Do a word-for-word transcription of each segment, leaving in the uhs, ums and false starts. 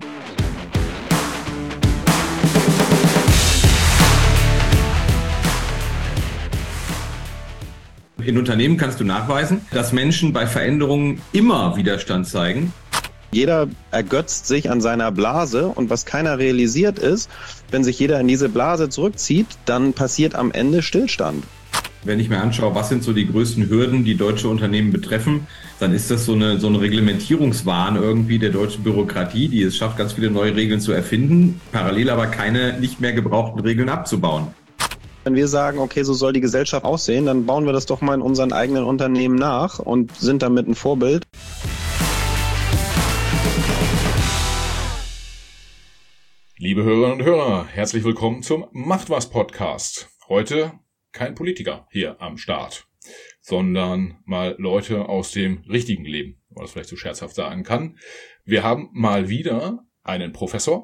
In Unternehmen kannst du nachweisen, dass Menschen bei Veränderungen immer Widerstand zeigen. Jeder ergötzt sich an seiner Blase und was keiner realisiert ist, wenn sich jeder in diese Blase zurückzieht, dann passiert am Ende Stillstand. Wenn ich mir anschaue, was sind so die größten Hürden, die deutsche Unternehmen betreffen, dann ist das so eine, so ein Reglementierungswahn irgendwie der deutschen Bürokratie, die es schafft, ganz viele neue Regeln zu erfinden, parallel aber keine nicht mehr gebrauchten Regeln abzubauen. Wenn wir sagen, okay, so soll die Gesellschaft aussehen, dann bauen wir das doch mal in unseren eigenen Unternehmen nach und sind damit ein Vorbild. Liebe Hörerinnen und Hörer, herzlich willkommen zum Macht was Podcast. Heute kein Politiker hier am Start, sondern mal Leute aus dem richtigen Leben, wenn man das vielleicht so scherzhaft sagen kann. Wir haben mal wieder einen Professor,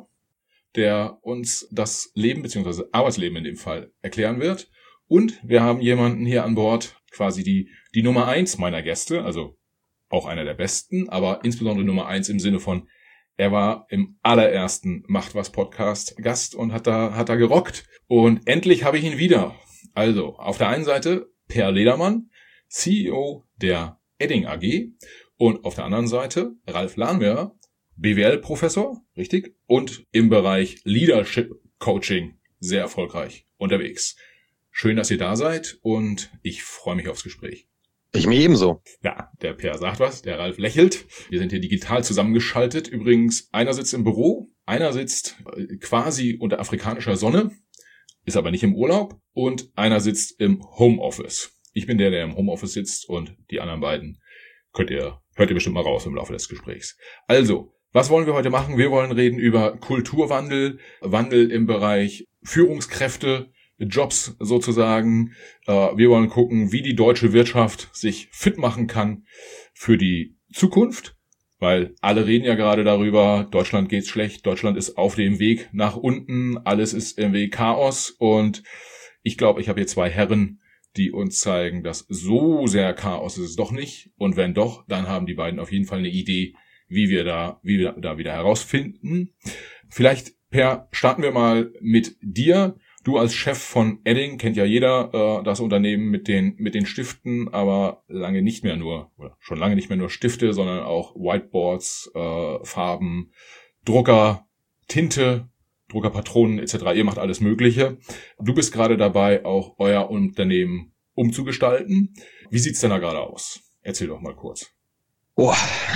der uns das Leben bzw. Arbeitsleben in dem Fall erklären wird. Und wir haben jemanden hier an Bord, quasi die die Nummer eins meiner Gäste, also auch einer der besten, aber insbesondere Nummer eins im Sinne von, er war im allerersten Macht was Podcast Gast und hat da hat da gerockt. Und endlich habe ich ihn wieder. Also auf der einen Seite Per Ledermann, C E O der Edding A G, und auf der anderen Seite Ralf Lahnwehr, B W L-Professor, richtig, und im Bereich Leadership Coaching sehr erfolgreich unterwegs. Schön, dass ihr da seid und ich freue mich aufs Gespräch. Ich mir ebenso. Ja, der Per sagt was, der Ralf lächelt. Wir sind hier digital zusammengeschaltet. Übrigens, einer sitzt im Büro, einer sitzt quasi unter afrikanischer Sonne, ist aber nicht im Urlaub, und einer sitzt im Homeoffice. Ich bin der, der im Homeoffice sitzt, und die anderen beiden könnt ihr, hört ihr bestimmt mal raus im Laufe des Gesprächs. Also, was wollen wir heute machen? Wir wollen reden über Kulturwandel, Wandel im Bereich Führungskräfte, Jobs sozusagen. Wir wollen gucken, wie die deutsche Wirtschaft sich fit machen kann für die Zukunft, weil alle reden ja gerade darüber, Deutschland geht's schlecht, Deutschland ist auf dem Weg nach unten, alles ist im Weg Chaos, und ich glaube, ich habe hier zwei Herren, die uns zeigen, dass so sehr Chaos ist es doch nicht, und wenn doch, dann haben die beiden auf jeden Fall eine Idee, wie wir da, wie wir da wieder herausfinden. Vielleicht, Per, starten wir mal mit dir. Du als Chef von Edding, kennt ja jeder äh, das Unternehmen mit den mit den Stiften, aber lange nicht mehr nur, oder schon lange nicht mehr nur Stifte, sondern auch Whiteboards, äh, Farben, Drucker, Tinte, Druckerpatronen et cetera. Ihr macht alles Mögliche. Du bist gerade dabei, auch euer Unternehmen umzugestalten. Wie sieht's denn da gerade aus? Erzähl doch mal kurz. Oh,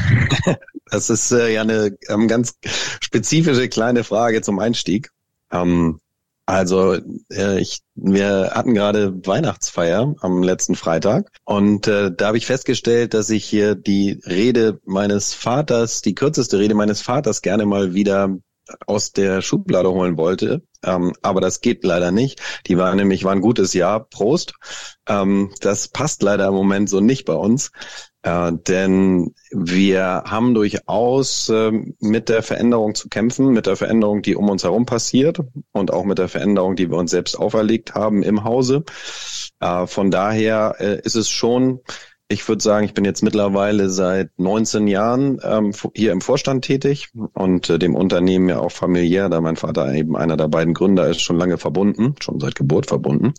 das ist äh, ja eine ähm, ganz spezifische kleine Frage zum Einstieg. Ähm, also äh, ich, wir hatten gerade Weihnachtsfeier am letzten Freitag, und äh, da habe ich festgestellt, dass ich hier die Rede meines Vaters, die kürzeste Rede meines Vaters, gerne mal wieder aus der Schublade holen wollte. Ähm, aber das geht leider nicht. Die war nämlich, war ein gutes Jahr. Prost. Ähm, das passt leider im Moment so nicht bei uns. Äh, denn wir haben durchaus äh, mit der Veränderung zu kämpfen, mit der Veränderung, die um uns herum passiert, und auch mit der Veränderung, die wir uns selbst auferlegt haben im Hause. Äh, von daher äh, ist es schon, ich würde sagen, ich bin jetzt mittlerweile seit neunzehn Jahren ähm, hier im Vorstand tätig und äh, dem Unternehmen ja auch familiär, da mein Vater eben einer der beiden Gründer ist, schon lange verbunden, schon seit Geburt verbunden.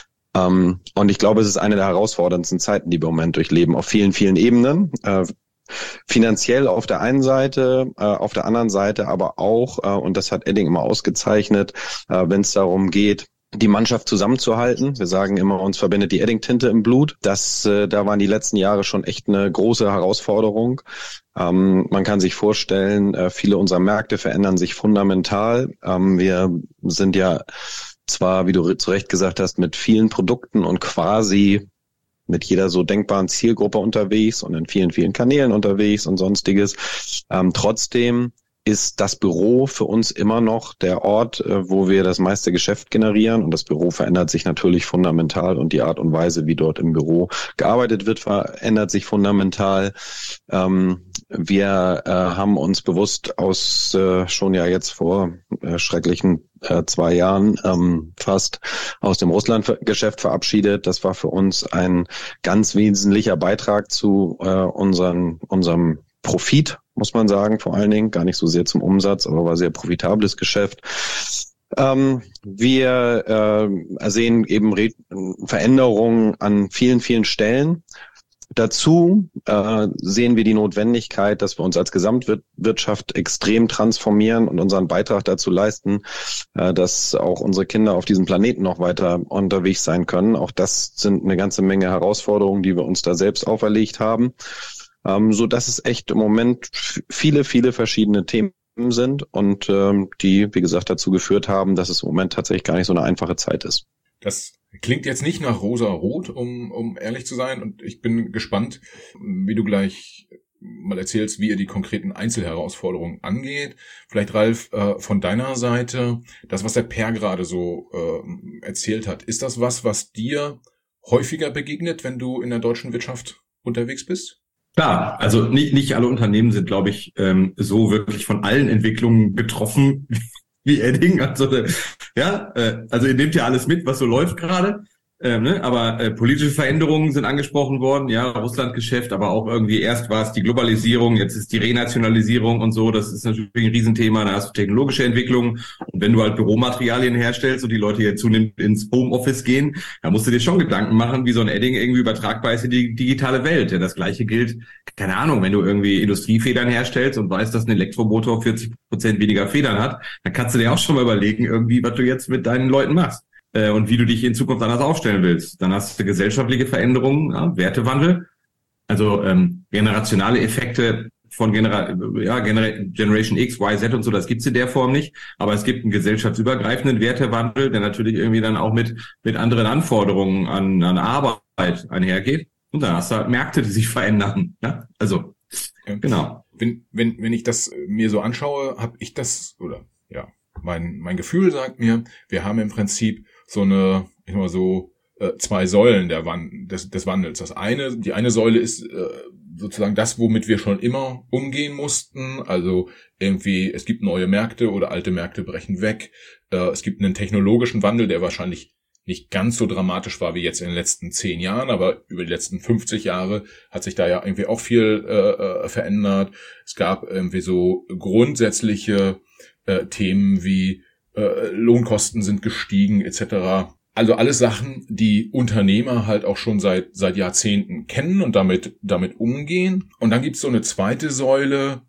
Ähm, und ich glaube, es ist eine der herausforderndsten Zeiten, die wir im Moment durchleben, auf vielen, vielen Ebenen. Äh, finanziell auf der einen Seite, äh, auf der anderen Seite aber auch, äh, und das hat Edding immer ausgezeichnet, äh, wenn es darum geht, die Mannschaft zusammenzuhalten. Wir sagen immer, uns verbindet die Edding-Tinte im Blut. Das, äh, da waren die letzten Jahre schon echt eine große Herausforderung. Ähm, man kann sich vorstellen, äh, viele unserer Märkte verändern sich fundamental. Ähm, wir sind ja zwar, wie du zu Recht gesagt hast, mit vielen Produkten und quasi mit jeder so denkbaren Zielgruppe unterwegs und in vielen, vielen Kanälen unterwegs und sonstiges. Ähm, trotzdem ist das Büro für uns immer noch der Ort, wo wir das meiste Geschäft generieren. Und das Büro verändert sich natürlich fundamental, und die Art und Weise, wie dort im Büro gearbeitet wird, verändert sich fundamental. Ähm, wir äh, haben uns bewusst aus äh, schon ja jetzt vor äh, schrecklichen äh, zwei Jahren ähm, fast aus dem Russlandgeschäft verabschiedet. Das war für uns ein ganz wesentlicher Beitrag zu äh, unseren, unserem Profit muss man sagen, vor allen Dingen, gar nicht so sehr zum Umsatz, aber war sehr profitables Geschäft. Ähm, wir äh, sehen eben Re- Veränderungen an vielen, vielen Stellen. Dazu äh, sehen wir die Notwendigkeit, dass wir uns als Gesamtwirtschaft extrem transformieren und unseren Beitrag dazu leisten, äh, dass auch unsere Kinder auf diesem Planeten noch weiter unterwegs sein können. Auch das sind eine ganze Menge Herausforderungen, die wir uns da selbst auferlegt haben, ähm, so dass es echt im Moment viele, viele verschiedene Themen sind und ähm, die, wie gesagt, dazu geführt haben, dass es im Moment tatsächlich gar nicht so eine einfache Zeit ist. Das klingt jetzt nicht nach rosa-rot, um, um ehrlich zu sein. Und ich bin gespannt, wie du gleich mal erzählst, wie ihr die konkreten Einzelherausforderungen angeht. Vielleicht, Ralf, äh, von deiner Seite, das, was der Per gerade so äh, erzählt hat, ist das was, was dir häufiger begegnet, wenn du in der deutschen Wirtschaft unterwegs bist? Klar, also nicht, nicht alle Unternehmen sind, glaube ich, ähm, so wirklich von allen Entwicklungen betroffen wie Edding. Also, ja, äh, also ihr nehmt ja alles mit, was so läuft gerade. Ähm, ne? Aber äh, politische Veränderungen sind angesprochen worden, ja, Russlandgeschäft, aber auch irgendwie erst war es die Globalisierung, jetzt ist die Renationalisierung und so, das ist natürlich ein Riesenthema, da hast du technologische Entwicklungen und wenn du halt Büromaterialien herstellst und die Leute jetzt zunehmend ins Homeoffice gehen, dann musst du dir schon Gedanken machen, wie so ein Edding irgendwie übertragbar ist in die digitale Welt. Ja, das Gleiche gilt, keine Ahnung, wenn du irgendwie Industriefedern herstellst und weißt, dass ein Elektromotor vierzig Prozent weniger Federn hat, dann kannst du dir auch schon mal überlegen, irgendwie, was du jetzt mit deinen Leuten machst. Und wie du dich in Zukunft anders aufstellen willst. Dann hast du gesellschaftliche Veränderungen, ja, Wertewandel, also ähm, generationale Effekte von Genera- ja, Genera- Generation X, Y, Z und so, das gibt's in der Form nicht. Aber es gibt einen gesellschaftsübergreifenden Wertewandel, der natürlich irgendwie dann auch mit mit anderen Anforderungen an, an Arbeit einhergeht. Und dann hast du halt Märkte, die sich verändern. Ja? Also, ja. Genau. Wenn, wenn, wenn ich das mir so anschaue, habe ich das, oder ja, mein mein Gefühl sagt mir, wir haben im Prinzip so eine, ich sag mal so, äh, zwei Säulen der Wand, des, des Wandels. Das eine, die eine Säule ist äh, sozusagen das, womit wir schon immer umgehen mussten. Also irgendwie, es gibt neue Märkte oder alte Märkte brechen weg. Äh, es gibt einen technologischen Wandel, der wahrscheinlich nicht ganz so dramatisch war wie jetzt in den letzten zehn Jahren, aber über die letzten fünfzig Jahre hat sich da ja irgendwie auch viel äh, verändert. Es gab irgendwie so grundsätzliche äh, Themen wie Lohnkosten sind gestiegen et cetera. Also alles Sachen, die Unternehmer halt auch schon seit seit Jahrzehnten kennen und damit damit umgehen. Und dann gibt's so eine zweite Säule,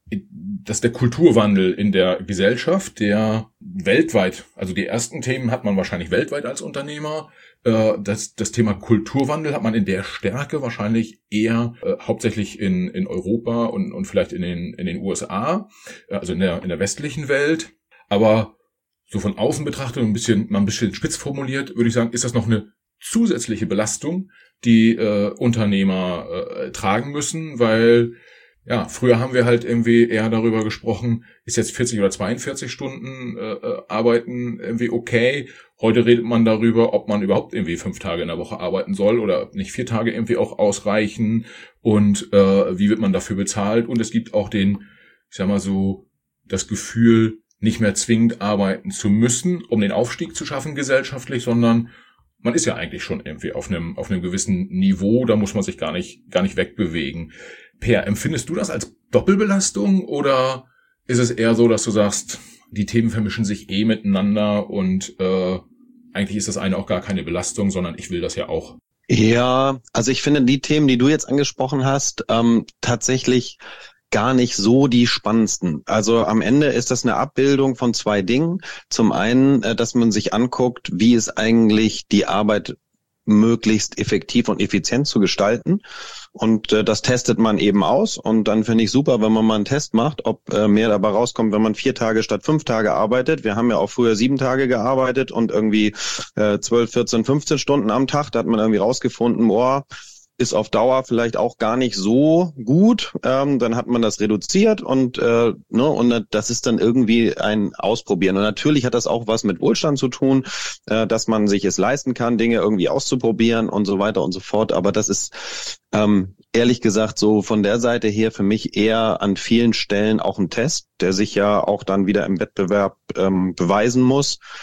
das ist der Kulturwandel in der Gesellschaft, der weltweit, also die ersten Themen hat man wahrscheinlich weltweit als Unternehmer. Das, das Thema Kulturwandel hat man in der Stärke wahrscheinlich eher äh, hauptsächlich in in Europa und und vielleicht in den in den U S A, also in der in der westlichen Welt. Aber so von außen betrachtet und ein bisschen, mal ein bisschen spitz formuliert, würde ich sagen, ist das noch eine zusätzliche Belastung, die äh, Unternehmer äh, tragen müssen, weil, ja, früher haben wir halt irgendwie eher darüber gesprochen, ist jetzt vierzig oder zweiundvierzig Stunden äh, arbeiten irgendwie okay. Heute redet man darüber, ob man überhaupt irgendwie fünf Tage in der Woche arbeiten soll oder nicht vier Tage irgendwie auch ausreichen und äh, wie wird man dafür bezahlt. Und es gibt auch den, ich sag mal so, das Gefühl, nicht mehr zwingend arbeiten zu müssen, um den Aufstieg zu schaffen gesellschaftlich, sondern man ist ja eigentlich schon irgendwie auf einem auf einem gewissen Niveau, da muss man sich gar nicht gar nicht wegbewegen. Per, empfindest du das als Doppelbelastung oder ist es eher so, dass du sagst, die Themen vermischen sich eh miteinander und äh, eigentlich ist das eine auch gar keine Belastung, sondern ich will das ja auch? Ja, also ich finde die Themen, die du jetzt angesprochen hast, ähm, tatsächlich gar nicht so die spannendsten. Also am Ende ist das eine Abbildung von zwei Dingen. Zum einen, dass man sich anguckt, wie ist eigentlich die Arbeit möglichst effektiv und effizient zu gestalten. Und äh, das testet man eben aus. Und dann finde ich super, wenn man mal einen Test macht, ob äh, mehr dabei rauskommt, wenn man vier Tage statt fünf Tage arbeitet. Wir haben ja auch früher sieben Tage gearbeitet und irgendwie äh, zwölf, vierzehn, fünfzehn Stunden am Tag. Da hat man irgendwie rausgefunden, boah, ist auf Dauer vielleicht auch gar nicht so gut. Ähm, dann hat man das reduziert und äh, ne und das ist dann irgendwie ein Ausprobieren. Und natürlich hat das auch was mit Wohlstand zu tun, äh, dass man sich es leisten kann, Dinge irgendwie auszuprobieren und so weiter und so fort. Aber das ist ähm, ehrlich gesagt so von der Seite her für mich eher an vielen Stellen auch ein Test, der sich ja auch dann wieder im Wettbewerb ähm, beweisen muss.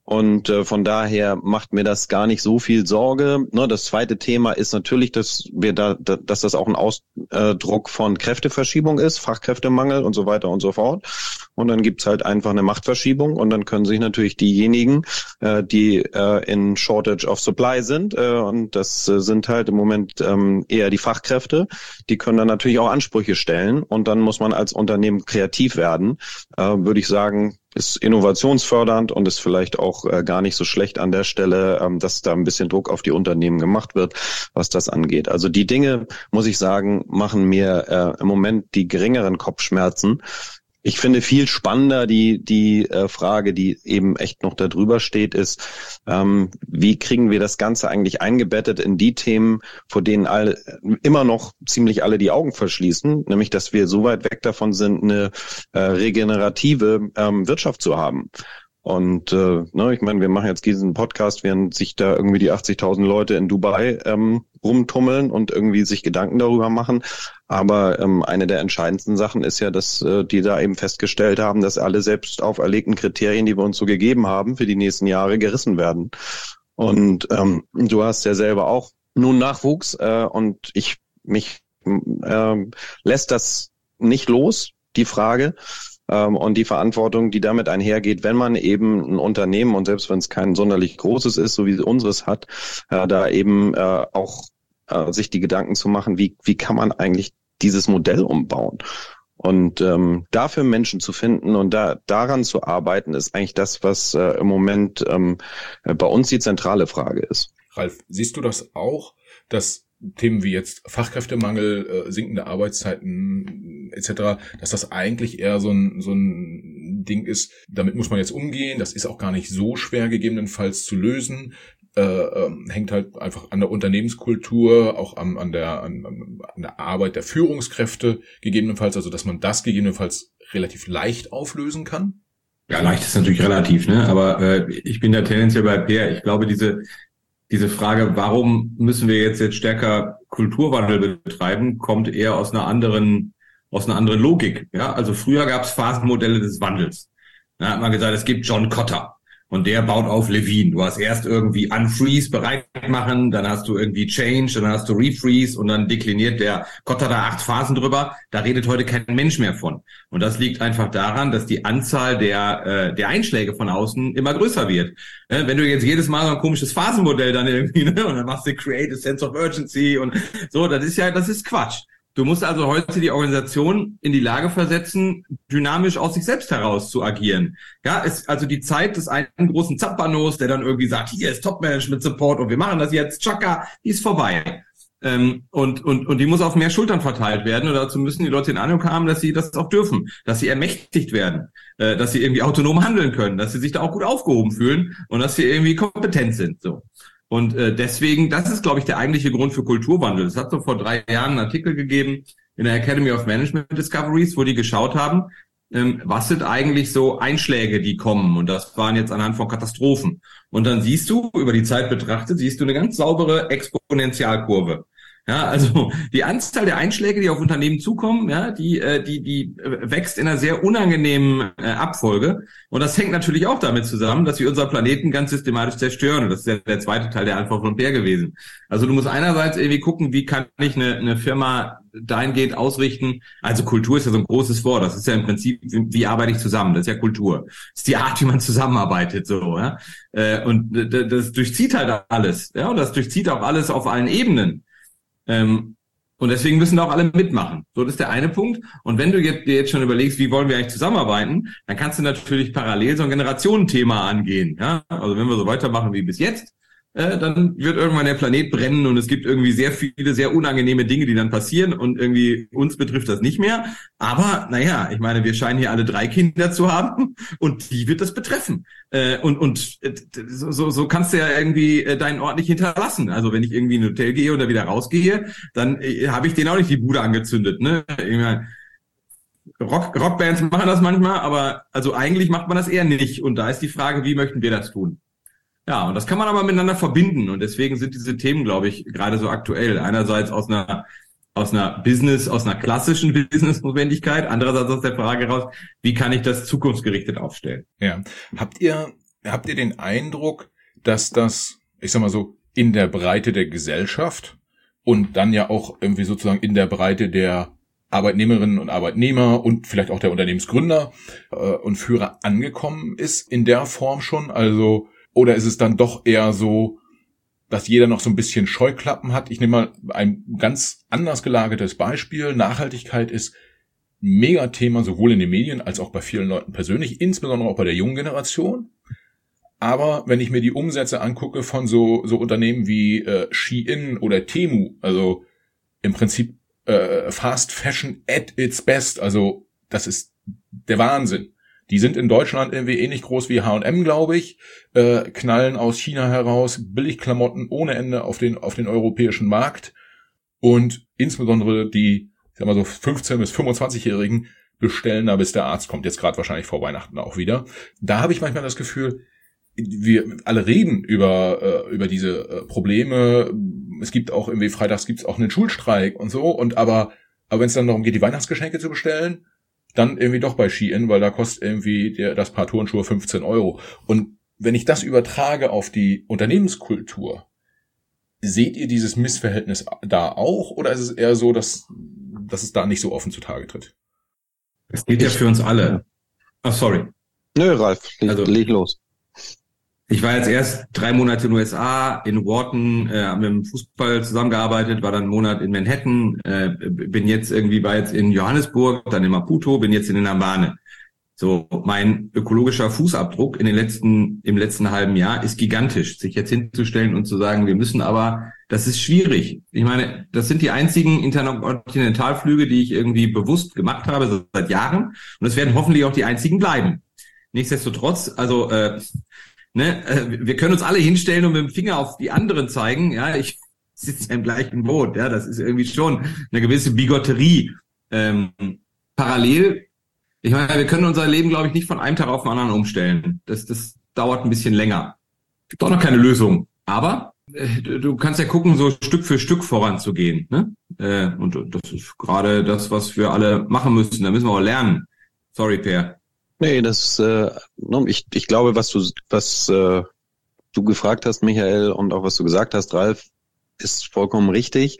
Und äh, von daher macht mir das gar nicht so viel Sorge. Ne, das zweite Thema ist natürlich, dass wir da, da dass das auch ein Ausdruck von Kräfteverschiebung ist, Fachkräftemangel und so weiter und so fort. Und dann gibt's halt einfach eine Machtverschiebung und dann können sich natürlich diejenigen, äh, die äh, in Shortage of Supply sind, äh, und das äh, sind halt im Moment ähm, eher die Fachkräfte, die können dann natürlich auch Ansprüche stellen und dann muss man als Unternehmen kreativ werden, äh, würde ich sagen. Ist innovationsfördernd und ist vielleicht auch äh, gar nicht so schlecht an der Stelle, ähm, dass da ein bisschen Druck auf die Unternehmen gemacht wird, was das angeht. Also die Dinge, muss ich sagen, machen mir äh, im Moment die geringeren Kopfschmerzen. Ich finde viel spannender die die äh, Frage, die eben echt noch da drüber steht, ist, ähm, wie kriegen wir das Ganze eigentlich eingebettet in die Themen, vor denen alle immer noch ziemlich alle die Augen verschließen, nämlich dass wir so weit weg davon sind, eine äh, regenerative ähm, Wirtschaft zu haben. Und äh, ne, ich meine, wir machen jetzt diesen Podcast, während sich da irgendwie die achtzigtausend Leute in Dubai ähm, rumtummeln und irgendwie sich Gedanken darüber machen. Aber ähm, eine der entscheidendsten Sachen ist ja, dass äh, die da eben festgestellt haben, dass alle selbst auferlegten Kriterien, die wir uns so gegeben haben, für die nächsten Jahre gerissen werden. Und ähm, du hast ja selber auch nun Nachwuchs äh, und ich mich äh, lässt das nicht los, die Frage. Und die Verantwortung, die damit einhergeht, wenn man eben ein Unternehmen, und selbst wenn es kein sonderlich großes ist, so wie unseres hat, äh, da eben äh, auch äh, sich die Gedanken zu machen, wie wie kann man eigentlich dieses Modell umbauen? Und ähm, dafür Menschen zu finden und da daran zu arbeiten, ist eigentlich das, was äh, im Moment ähm, bei uns die zentrale Frage ist. Ralf, siehst du das auch, dass Themen wie jetzt Fachkräftemangel, äh, sinkende Arbeitszeiten et cetera, dass das eigentlich eher so ein so ein Ding ist, damit muss man jetzt umgehen, das ist auch gar nicht so schwer gegebenenfalls zu lösen, äh, äh, hängt halt einfach an der Unternehmenskultur, auch an, an, der, an, an der Arbeit der Führungskräfte gegebenenfalls, also dass man das gegebenenfalls relativ leicht auflösen kann? Ja, leicht ist natürlich relativ, ne? Aber äh, ich bin da tendenziell bei Peer. Ich glaube, diese Diese Frage, warum müssen wir jetzt jetzt stärker Kulturwandel betreiben, kommt eher aus einer anderen, aus einer anderen Logik. Ja, also früher gab es Phasenmodelle des Wandels. Da hat man gesagt, es gibt John Kotter und der baut auf Levine. Du hast erst irgendwie Unfreeze bereit machen, dann hast du irgendwie Change, dann hast du Refreeze und dann dekliniert der Kotter da acht Phasen drüber. Da redet heute kein Mensch mehr von. Und das liegt einfach daran, dass die Anzahl der äh, der Einschläge von außen immer größer wird. Äh, wenn du jetzt jedes Mal so ein komisches Phasenmodell dann irgendwie, ne, und dann machst du Create a Sense of Urgency und so, das ist ja, das ist Quatsch. Du musst also heute die Organisation in die Lage versetzen, dynamisch aus sich selbst heraus zu agieren. Ja, ist also die Zeit des einen großen Zampanos, der dann irgendwie sagt, hier ist Top-Management-Support und wir machen das jetzt, tschakka, die ist vorbei. Ähm, und, und, und die muss auf mehr Schultern verteilt werden und dazu müssen die Leute den Eindruck haben, dass sie das auch dürfen, dass sie ermächtigt werden, äh, dass sie irgendwie autonom handeln können, dass sie sich da auch gut aufgehoben fühlen und dass sie irgendwie kompetent sind, so. Und äh, deswegen, das ist, glaube ich, der eigentliche Grund für Kulturwandel. Es hat so vor drei Jahren einen Artikel gegeben in der Academy of Management Discoveries, wo die geschaut haben, ähm, was sind eigentlich so Einschläge, die kommen. Und das waren jetzt anhand von Katastrophen. Und dann siehst du, über die Zeit betrachtet, siehst du eine ganz saubere Exponentialkurve. Ja, also die Anzahl der Einschläge, die auf Unternehmen zukommen, ja, die äh, die die wächst in einer sehr unangenehmen äh, Abfolge und das hängt natürlich auch damit zusammen, dass wir unseren Planeten ganz systematisch zerstören und das ist ja der zweite Teil der Antwort von Peer gewesen. Also du musst einerseits irgendwie gucken, wie kann ich eine, eine Firma dahingehend ausrichten, also Kultur ist ja so ein großes Wort, das ist ja im Prinzip, wie, wie arbeite ich zusammen, das ist ja Kultur, das ist die Art, wie man zusammenarbeitet, so, ja, äh, und das, das durchzieht halt alles, ja, und das durchzieht auch alles auf allen Ebenen. Ähm, und deswegen müssen da auch alle mitmachen. So, das ist der eine Punkt. Und wenn du jetzt, dir jetzt schon überlegst, wie wollen wir eigentlich zusammenarbeiten, dann kannst du natürlich parallel so ein Generationenthema angehen. Ja? Also wenn wir so weitermachen wie bis jetzt, äh, dann wird irgendwann der Planet brennen und es gibt irgendwie sehr viele, sehr unangenehme Dinge, die dann passieren und irgendwie uns betrifft das nicht mehr. Aber naja, ich meine, wir scheinen hier alle drei Kinder zu haben und die wird das betreffen. Äh, und und äh, so, so kannst du ja irgendwie äh, deinen Ort nicht hinterlassen. Also wenn ich irgendwie in ein Hotel gehe und da wieder rausgehe, dann äh, habe ich denen auch nicht die Bude angezündet. Ne? Ich meine, Rock, Rockbands machen das manchmal, aber also eigentlich macht man das eher nicht. Und da ist die Frage, wie möchten wir das tun? Ja, und das kann man aber miteinander verbinden. Und deswegen sind diese Themen, glaube ich, gerade so aktuell. Einerseits aus einer aus einer Business, aus einer klassischen Business-Notwendigkeit, andererseits aus der Frage raus, wie kann ich das zukunftsgerichtet aufstellen? Ja. Habt ihr habt ihr den Eindruck, dass das, ich sag mal so, in der Breite der Gesellschaft und dann ja auch irgendwie sozusagen in der Breite der Arbeitnehmerinnen und Arbeitnehmer und vielleicht auch der Unternehmensgründer äh, und Führer angekommen ist in der Form schon? Also, oder ist es dann doch eher so, dass jeder noch so ein bisschen Scheuklappen hat? Ich nehme mal ein ganz anders gelagertes Beispiel. Nachhaltigkeit ist ein Megathema, sowohl in den Medien als auch bei vielen Leuten persönlich, insbesondere auch bei der jungen Generation. Aber wenn ich mir die Umsätze angucke von so so Unternehmen wie äh, Shein oder Temu, also im Prinzip äh, Fast Fashion at its best, also das ist der Wahnsinn. Die sind in Deutschland irgendwie ähnlich groß wie H und M, glaube ich, äh, knallen aus China heraus Billigklamotten ohne Ende auf den auf den europäischen Markt und insbesondere die, ich sag mal so fünfzehn- bis fünfundzwanzigjährigen bestellen da, bis der Arzt kommt, jetzt gerade wahrscheinlich vor Weihnachten auch wieder. Da habe ich manchmal das Gefühl, wir alle reden über äh, über diese äh, Probleme. Es gibt auch irgendwie freitags gibt's auch einen Schulstreik und so, und aber aber wenn es dann darum geht, die Weihnachtsgeschenke zu bestellen, dann irgendwie doch bei Shein, weil da kostet irgendwie der, das Paar Turnschuhe fünfzehn Euro. Und wenn ich das übertrage auf die Unternehmenskultur, seht ihr dieses Missverhältnis da auch, oder ist es eher so, dass dass es da nicht so offen zutage tritt? Es geht ja für uns alle. Ach, sorry. Nö, Ralf, leg, also, leg los. Ich war jetzt erst drei Monate in den U S A, in Wharton, äh, haben mit dem Fußball zusammengearbeitet, war dann einen Monat in Manhattan, äh, bin jetzt irgendwie, war jetzt in Johannesburg, dann in Maputo, bin jetzt in den Mbane. So, mein ökologischer Fußabdruck in den letzten, im letzten halben Jahr ist gigantisch. Sich jetzt hinzustellen und zu sagen, wir müssen aber, das ist schwierig. Ich meine, das sind die einzigen Interkontinentalflüge, die ich irgendwie bewusst gemacht habe seit Jahren, und es werden hoffentlich auch die einzigen bleiben. Nichtsdestotrotz, also, äh, Ne, wir können uns alle hinstellen und mit dem Finger auf die anderen zeigen. Ja, ich sitze ja im gleichen Boot. Ja, das ist irgendwie schon eine gewisse Bigotterie. Ähm, parallel, ich meine, wir können unser Leben, glaube ich, nicht von einem Tag auf den anderen umstellen. Das, das dauert ein bisschen länger. Es gibt auch noch keine Lösung. Aber äh, du kannst ja gucken, so Stück für Stück voranzugehen. Ne? Äh, und das ist gerade das, was wir alle machen müssen. Da müssen wir auch lernen. Sorry, Per. Nee, das, äh, ich, ich glaube, was du, was äh, du gefragt hast, Michael, und auch was du gesagt hast, Ralf, ist vollkommen richtig.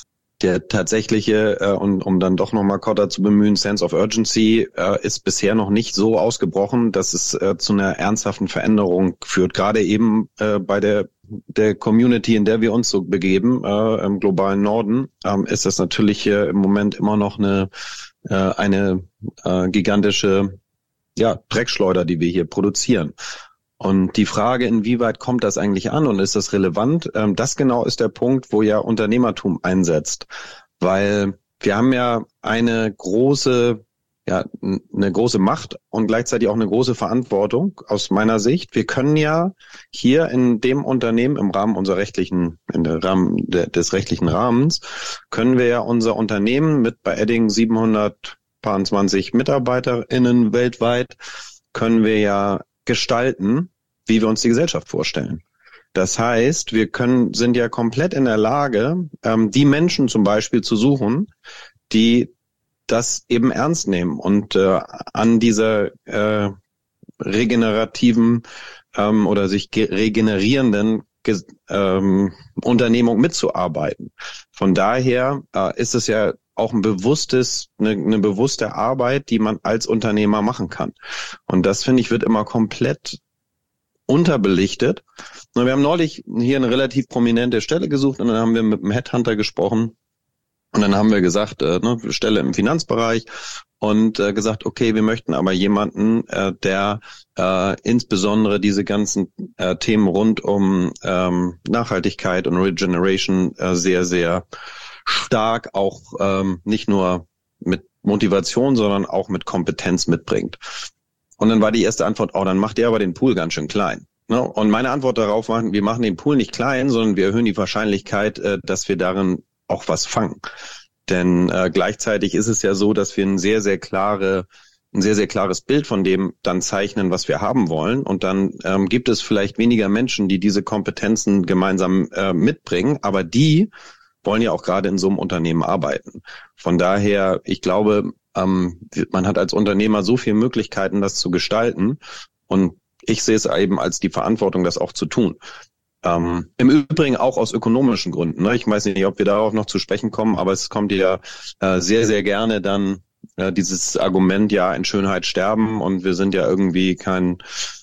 Der tatsächliche, äh, und um dann doch nochmal Kotter zu bemühen, Sense of Urgency äh, ist bisher noch nicht so ausgebrochen, dass es äh, zu einer ernsthaften Veränderung führt. Gerade eben äh, bei der der Community, in der wir uns so begeben, äh, im globalen Norden, ähm, ist das natürlich äh, im Moment immer noch eine äh, eine äh, gigantische ja, Dreckschleuder, die wir hier produzieren. Und die Frage, inwieweit kommt das eigentlich an und ist das relevant? Ähm, das genau ist der Punkt, wo ja Unternehmertum einsetzt. Weil wir haben ja eine große, ja, eine große Macht und gleichzeitig auch eine große Verantwortung aus meiner Sicht. Wir können ja hier in dem Unternehmen im Rahmen unserer rechtlichen, in der Rahmen de, des rechtlichen Rahmens, können wir ja unser Unternehmen mit bei Edding siebenhundertzwanzig MitarbeiterInnen weltweit, können wir ja gestalten, wie wir uns die Gesellschaft vorstellen. Das heißt, wir können, sind ja komplett in der Lage, ähm, die Menschen zum Beispiel zu suchen, die das eben ernst nehmen und äh, an dieser äh, regenerativen ähm, oder sich regenerierenden Ge- ähm, Unternehmung mitzuarbeiten. Von daher äh, ist es ja auch ein bewusstes, eine, eine bewusste Arbeit, die man als Unternehmer machen kann. Und das, finde ich, wird immer komplett unterbelichtet. Wir haben neulich hier eine relativ prominente Stelle gesucht und dann haben wir mit einem Headhunter gesprochen und dann haben wir gesagt, äh, ne, Stelle im Finanzbereich und äh, gesagt, okay, wir möchten aber jemanden, äh, der äh, insbesondere diese ganzen äh, Themen rund um ähm, Nachhaltigkeit und Regeneration äh, sehr, sehr stark auch ähm, nicht nur mit Motivation, sondern auch mit Kompetenz mitbringt. Und dann war die erste Antwort, oh, dann macht ihr aber den Pool ganz schön klein. Ne? Und meine Antwort darauf war, wir machen den Pool nicht klein, sondern wir erhöhen die Wahrscheinlichkeit, äh, dass wir darin auch was fangen. Denn äh, gleichzeitig ist es ja so, dass wir ein sehr, sehr klare, ein sehr, sehr klares Bild von dem dann zeichnen, was wir haben wollen. Und dann ähm, gibt es vielleicht weniger Menschen, die diese Kompetenzen gemeinsam äh, mitbringen, aber die wollen ja auch gerade in so einem Unternehmen arbeiten. Von daher, ich glaube, ähm, man hat als Unternehmer so viele Möglichkeiten, das zu gestalten. Und ich sehe es eben als die Verantwortung, das auch zu tun. Ähm, im Übrigen auch aus ökonomischen Gründen. Ne? Ich weiß nicht, ob wir darauf noch zu sprechen kommen, aber es kommt ja äh, sehr, sehr gerne dann äh, dieses Argument, ja, in Schönheit sterben und wir sind ja irgendwie kein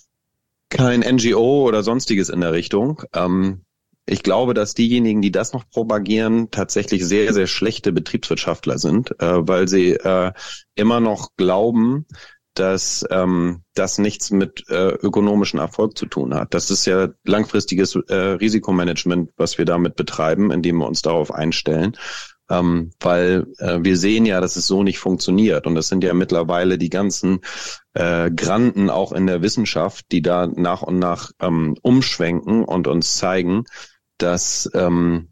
kein N G O oder sonstiges in der Richtung. Ähm, ich glaube, dass diejenigen, die das noch propagieren, tatsächlich sehr, sehr schlechte Betriebswirtschaftler sind, äh, weil sie äh, immer noch glauben, dass ähm, das nichts mit äh, ökonomischem Erfolg zu tun hat. Das ist ja langfristiges äh, Risikomanagement, was wir damit betreiben, indem wir uns darauf einstellen, ähm, weil äh, wir sehen ja, dass es so nicht funktioniert. Und das sind ja mittlerweile die ganzen äh, Granden auch in der Wissenschaft, die da nach und nach ähm, umschwenken und uns zeigen, dass ähm,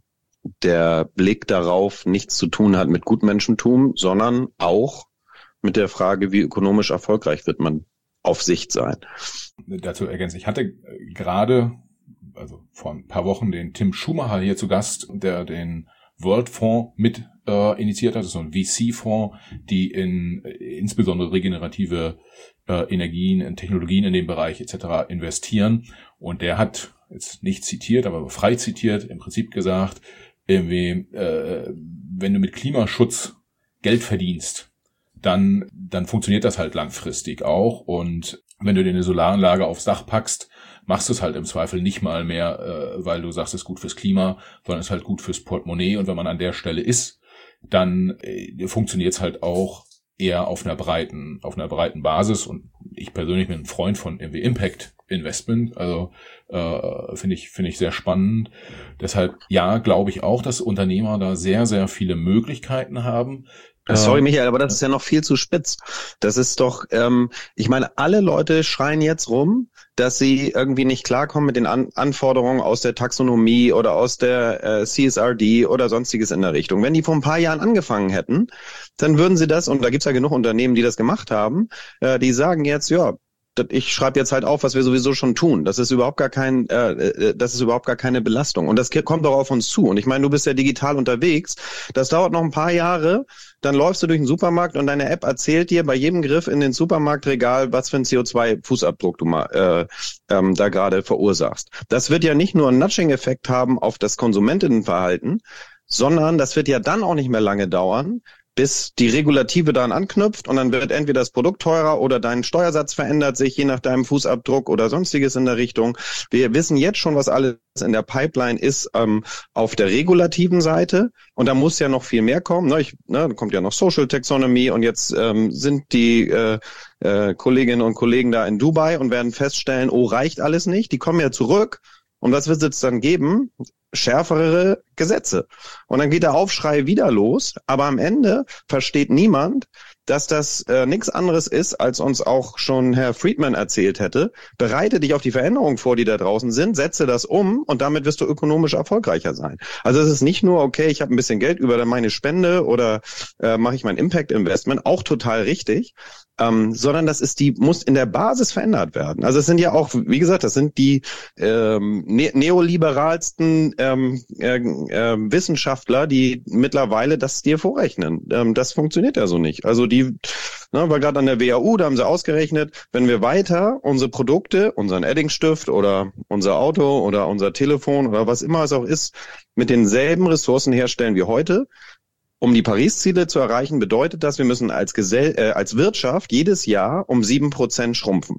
der Blick darauf nichts zu tun hat mit Gutmenschentum, sondern auch mit der Frage, wie ökonomisch erfolgreich wird man auf Sicht sein. Dazu ergänzen, ich hatte gerade, also vor ein paar Wochen, den Tim Schumacher hier zu Gast, der den World Fonds mit äh, initiiert hat. Das ist so ein V C-Fonds, die in äh, insbesondere regenerative äh, Energien, in Technologien in dem Bereich et cetera investieren. Und der hat jetzt nicht zitiert, aber frei zitiert, im Prinzip gesagt, irgendwie, äh, wenn du mit Klimaschutz Geld verdienst, dann dann funktioniert das halt langfristig auch. Und wenn du dir eine Solaranlage aufs Dach packst, machst du es halt im Zweifel nicht mal mehr, äh, weil du sagst, es ist gut fürs Klima, sondern es ist halt gut fürs Portemonnaie. Und wenn man an der Stelle ist, dann äh, funktioniert es halt auch eher auf einer breiten auf einer breiten Basis. Und ich persönlich bin ein Freund von irgendwie Impact Investment, also äh, finde ich finde ich sehr spannend. Deshalb ja, glaube ich auch, dass Unternehmer da sehr sehr viele Möglichkeiten haben. Sorry, Michael, aber das ist ja noch viel zu spitz. Das ist doch, ähm, ich meine, alle Leute schreien jetzt rum, dass sie irgendwie nicht klarkommen mit den An- Anforderungen aus der Taxonomie oder aus der äh, C S R D oder sonstiges in der Richtung. Wenn die vor ein paar Jahren angefangen hätten, dann würden sie das, und da gibt's ja genug Unternehmen, die das gemacht haben, äh, die sagen jetzt, ja, ich schreibe jetzt halt auf, was wir sowieso schon tun. Das ist überhaupt gar kein, äh, das ist überhaupt gar keine Belastung. Und das kommt doch auf uns zu. Und ich meine, du bist ja digital unterwegs. Das dauert noch ein paar Jahre. Dann läufst du durch den Supermarkt und deine App erzählt dir bei jedem Griff in den Supermarktregal, was für ein C O zwei Fußabdruck du mal äh, ähm, da gerade verursachst. Das wird ja nicht nur einen Nudging-Effekt haben auf das Konsumentinnenverhalten, sondern das wird ja dann auch nicht mehr lange dauern, bis die Regulative daran anknüpft und dann wird entweder das Produkt teurer oder dein Steuersatz verändert sich, je nach deinem Fußabdruck oder sonstiges in der Richtung. Wir wissen jetzt schon, was alles in der Pipeline ist ähm, auf der regulativen Seite und da muss ja noch viel mehr kommen. Ne, ich, ne, da kommt ja noch Social Taxonomy und jetzt ähm, sind die äh, äh, Kolleginnen und Kollegen da in Dubai und werden feststellen, oh, reicht alles nicht. Die kommen ja zurück. Und was wird es dann geben? Schärfere Gesetze. Und dann geht der Aufschrei wieder los. Aber am Ende versteht niemand, dass das äh, nichts anderes ist, als uns auch schon Herr Friedman erzählt hätte. Bereite dich auf die Veränderungen vor, die da draußen sind, setze das um und damit wirst du ökonomisch erfolgreicher sein. Also es ist nicht nur, okay, ich habe ein bisschen Geld über meine Spende oder äh, mache ich mein Impact-Investment, auch total richtig, ähm, sondern das ist die, muss in der Basis verändert werden. Also es sind ja auch, wie gesagt, das sind die ähm, ne- neoliberalsten ähm, äh, äh, Wissenschaftler, die mittlerweile das dir vorrechnen. Ähm, das funktioniert ja so nicht. Also die, ne, weil gerade an der W H U, da haben sie ausgerechnet, wenn wir weiter unsere Produkte, unseren Eddingstift oder unser Auto oder unser Telefon oder was immer es auch ist, mit denselben Ressourcen herstellen wie heute, um die Paris-Ziele zu erreichen, bedeutet das, wir müssen als Gesell- äh, als Wirtschaft jedes Jahr um sieben Prozent schrumpfen.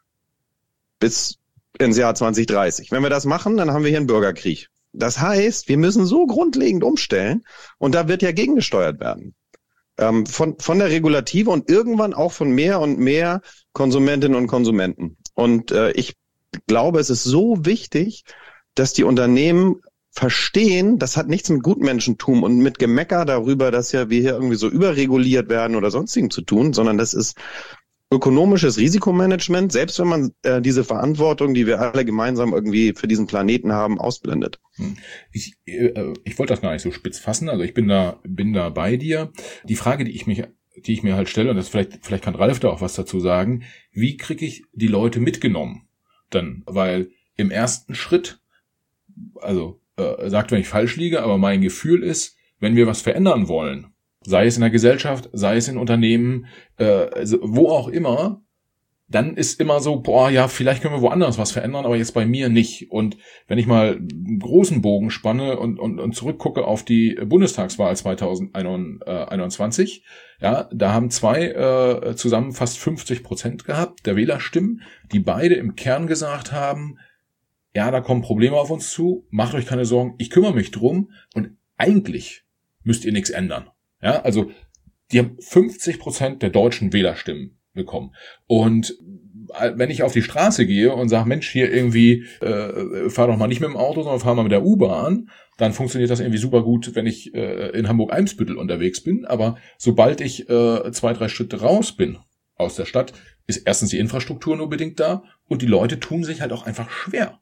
Bis ins Jahr zwanzig dreißig. Wenn wir das machen, dann haben wir hier einen Bürgerkrieg. Das heißt, wir müssen so grundlegend umstellen und da wird ja gegengesteuert werden. Ähm, von, von der Regulative und irgendwann auch von mehr und mehr Konsumentinnen und Konsumenten. Und äh, ich glaube, es ist so wichtig, dass die Unternehmen verstehen, das hat nichts mit Gutmenschentum und mit Gemecker darüber, dass ja wir hier irgendwie so überreguliert werden oder sonstigem zu tun, sondern das ist ökonomisches Risikomanagement, selbst wenn man äh, diese Verantwortung, die wir alle gemeinsam irgendwie für diesen Planeten haben, ausblendet. Ich, äh, ich wollte das gar nicht so spitz fassen, also ich bin da bin da bei dir. Die Frage, die ich mich die ich mir halt stelle, und das vielleicht vielleicht kann Ralf da auch was dazu sagen, wie kriege ich die Leute mitgenommen? Dann, weil im ersten Schritt, also äh, sagt, wenn ich falsch liege, aber mein Gefühl ist, wenn wir was verändern wollen, sei es in der Gesellschaft, sei es in Unternehmen, äh, also wo auch immer, dann ist immer so, boah, ja, vielleicht können wir woanders was verändern, aber jetzt bei mir nicht. Und wenn ich mal einen großen Bogen spanne und, und, und zurückgucke auf die Bundestagswahl zwanzig einundzwanzig, ja, da haben zwei äh, zusammen fast fünfzig Prozent gehabt der Wählerstimmen, die beide im Kern gesagt haben, ja, da kommen Probleme auf uns zu, macht euch keine Sorgen, ich kümmere mich drum und eigentlich müsst ihr nichts ändern. Ja, also die haben fünfzig Prozent der deutschen Wählerstimmen bekommen. Und wenn ich auf die Straße gehe und sage, Mensch, hier irgendwie, äh, fahr doch mal nicht mit dem Auto, sondern fahr mal mit der U-Bahn, dann funktioniert das irgendwie super gut, wenn ich äh, in Hamburg-Eimsbüttel unterwegs bin. Aber sobald ich äh, zwei, drei Schritte raus bin aus der Stadt, ist erstens die Infrastruktur nur bedingt da und die Leute tun sich halt auch einfach schwer,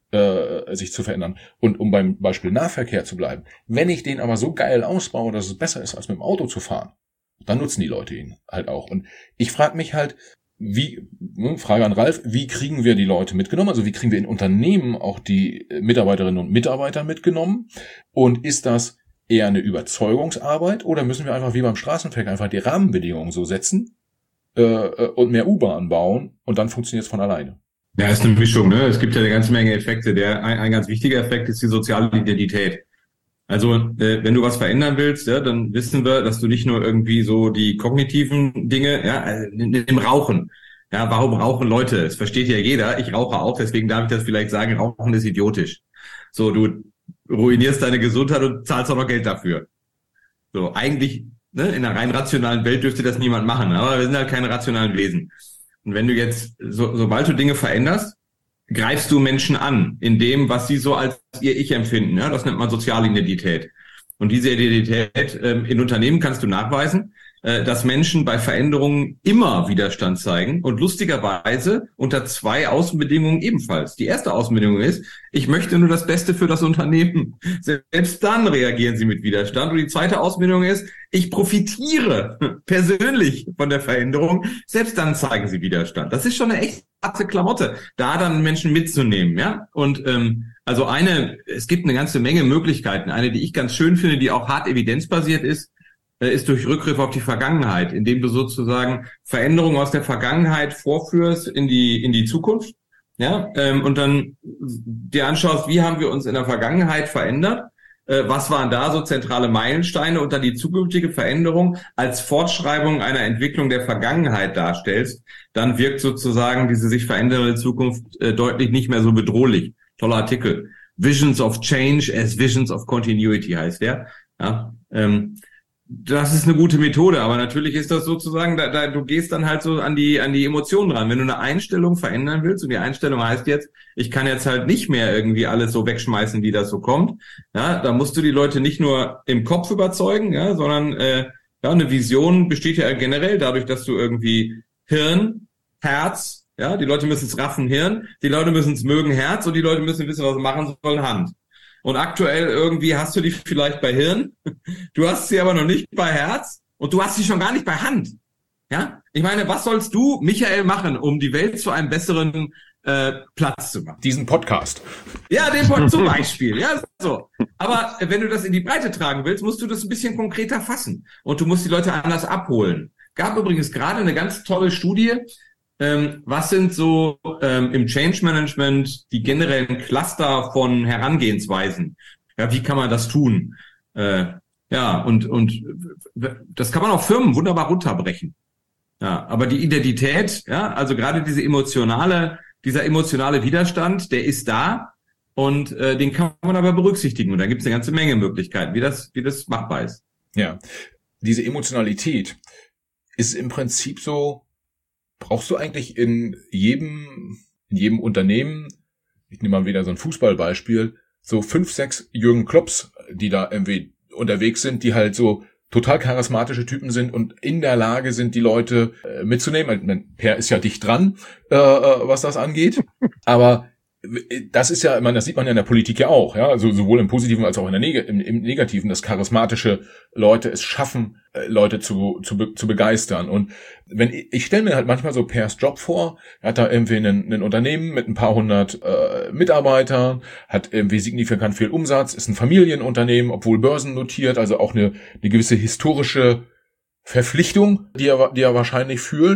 äh, sich zu verändern. Und um beim Beispiel Nahverkehr zu bleiben, wenn ich den aber so geil ausbaue, dass es besser ist, als mit dem Auto zu fahren, dann nutzen die Leute ihn halt auch. Und ich frage mich halt, wie, Frage an Ralf, wie kriegen wir die Leute mitgenommen? Also wie kriegen wir in Unternehmen auch die Mitarbeiterinnen und Mitarbeiter mitgenommen? Und ist das eher eine Überzeugungsarbeit oder müssen wir einfach wie beim Straßenverkehr einfach die Rahmenbedingungen so setzen äh, und mehr U-Bahn bauen und dann funktioniert es von alleine? Ja, ist eine Mischung, ne? Es gibt ja eine ganze Menge Effekte. Der, ein, ein ganz wichtiger Effekt ist die soziale Identität. Also äh, wenn du was verändern willst, ja, dann wissen wir, dass du nicht nur irgendwie so die kognitiven Dinge, ja, im Rauchen, ja, warum rauchen Leute? Das versteht ja jeder. Ich rauche auch, deswegen darf ich das vielleicht sagen. Rauchen ist idiotisch. So, du ruinierst deine Gesundheit und zahlst auch noch Geld dafür. So, eigentlich, ne, in einer rein rationalen Welt dürfte das niemand machen, aber wir sind halt keine rationalen Wesen. Und wenn du jetzt, so, sobald du Dinge veränderst, greifst du Menschen an, in dem, was sie so als ihr Ich empfinden. Ja, das nennt man soziale Identität. Und diese Identität ähm, in Unternehmen kannst du nachweisen, äh, dass Menschen bei Veränderungen immer Widerstand zeigen und lustigerweise unter zwei Außenbedingungen ebenfalls. Die erste Außenbedingung ist, ich möchte nur das Beste für das Unternehmen. Selbst dann reagieren sie mit Widerstand. Und die zweite Außenbedingung ist, ich profitiere persönlich von der Veränderung. Selbst dann zeigen sie Widerstand. Das ist schon eine echt harte Klamotte, da dann Menschen mitzunehmen, ja. Und ähm, also eine, es gibt eine ganze Menge Möglichkeiten. Eine, die ich ganz schön finde, die auch hart evidenzbasiert ist, äh, ist durch Rückgriff auf die Vergangenheit, indem du sozusagen Veränderungen aus der Vergangenheit vorführst in die in die Zukunft, ja, ähm, und dann dir anschaust, wie haben wir uns in der Vergangenheit verändert. Was waren da so zentrale Meilensteine und dann die zukünftige Veränderung als Fortschreibung einer Entwicklung der Vergangenheit darstellst, dann wirkt sozusagen diese sich verändernde Zukunft äh, deutlich nicht mehr so bedrohlich. Toller Artikel. Visions of Change as Visions of Continuity heißt der. Ja, ähm, das ist eine gute Methode, aber natürlich ist das sozusagen, da, da, du gehst dann halt so an die an die Emotionen ran. Wenn du eine Einstellung verändern willst, und die Einstellung heißt jetzt, ich kann jetzt halt nicht mehr irgendwie alles so wegschmeißen, wie das so kommt, ja, da musst du die Leute nicht nur im Kopf überzeugen, ja, sondern äh, ja, eine Vision besteht ja generell dadurch, dass du irgendwie Hirn, Herz, ja, die Leute müssen es raffen, Hirn, die Leute müssen es mögen, Herz, und die Leute müssen wissen, was sie machen sollen, Hand. Und aktuell irgendwie hast du die vielleicht bei Hirn, du hast sie aber noch nicht bei Herz und du hast sie schon gar nicht bei Hand. Ja, ich meine, was sollst du, Michael, machen, um die Welt zu einem besseren äh, Platz zu machen? Diesen Podcast. Ja, den Podcast zum Beispiel. Ja, so. Aber wenn du das in die Breite tragen willst, musst du das ein bisschen konkreter fassen und du musst die Leute anders abholen. Gab übrigens gerade eine ganz tolle Studie. Ähm, was sind so ähm, im Change Management die generellen Cluster von Herangehensweisen? Ja, wie kann man das tun? Äh, ja, und und das kann man auf Firmen wunderbar runterbrechen. Ja, aber die Identität, ja, also gerade diese emotionale, dieser emotionale Widerstand, der ist da und äh, den kann man aber berücksichtigen. Und da gibt es eine ganze Menge Möglichkeiten, wie das wie das machbar ist. Ja, diese Emotionalität ist im Prinzip so. Brauchst du eigentlich in jedem, in jedem Unternehmen, ich nehme mal wieder so ein Fußballbeispiel, so fünf, sechs Jürgen Klopps, die da irgendwie unterwegs sind, die halt so total charismatische Typen sind und in der Lage sind, die Leute äh, mitzunehmen. Per ist ja dicht dran, äh, was das angeht, aber das ist ja, ich meine, das sieht man ja in der Politik ja auch, ja, also sowohl im Positiven als auch in der Neg- im, im Negativen, dass charismatische Leute es schaffen, äh, Leute zu, zu, be- zu begeistern. Und wenn ich, ich stelle mir halt manchmal so Pers Job vor, er hat da irgendwie ein, ein Unternehmen mit ein paar hundert äh, Mitarbeitern, hat irgendwie signifikant viel Umsatz, ist ein Familienunternehmen, obwohl börsennotiert, also auch eine, eine gewisse historische Verpflichtung, die er, die er wahrscheinlich fühlt.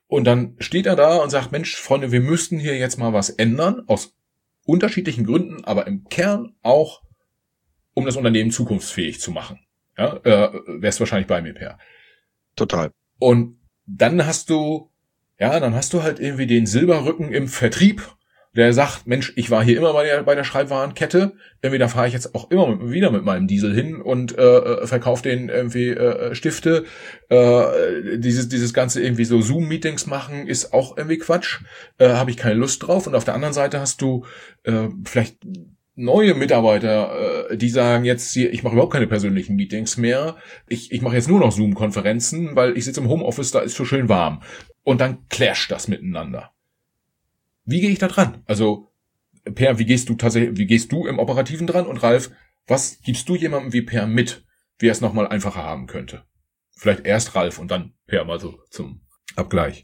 Und dann steht er da und sagt, Mensch, Freunde, wir müssten hier jetzt mal was ändern, aus unterschiedlichen Gründen, aber im Kern auch, um das Unternehmen zukunftsfähig zu machen. Ja, äh, wärst wahrscheinlich bei mir, Per. Total. Und dann hast du, ja, dann hast du halt irgendwie den Silberrücken im Vertrieb, der sagt, Mensch, ich war hier immer bei der, bei der Schreibwarenkette, irgendwie da fahre ich jetzt auch immer mit, wieder mit meinem Diesel hin und äh, verkaufe denen irgendwie äh, Stifte. Äh, dieses dieses ganze irgendwie so Zoom-Meetings machen ist auch irgendwie Quatsch. Äh, habe ich keine Lust drauf. Und auf der anderen Seite hast du äh, vielleicht neue Mitarbeiter, äh, die sagen jetzt hier, ich mache überhaupt keine persönlichen Meetings mehr. Ich ich mache jetzt nur noch Zoom-Konferenzen, weil ich sitze im Homeoffice, da ist so schön warm. Und dann clasht das miteinander. Wie gehe ich da dran? Also, Per, wie gehst du tatsächlich, wie gehst du im Operativen dran? Und Ralf, was gibst du jemandem wie Per mit, wie er es nochmal einfacher haben könnte? Vielleicht erst Ralf und dann Per mal so zum Abgleich.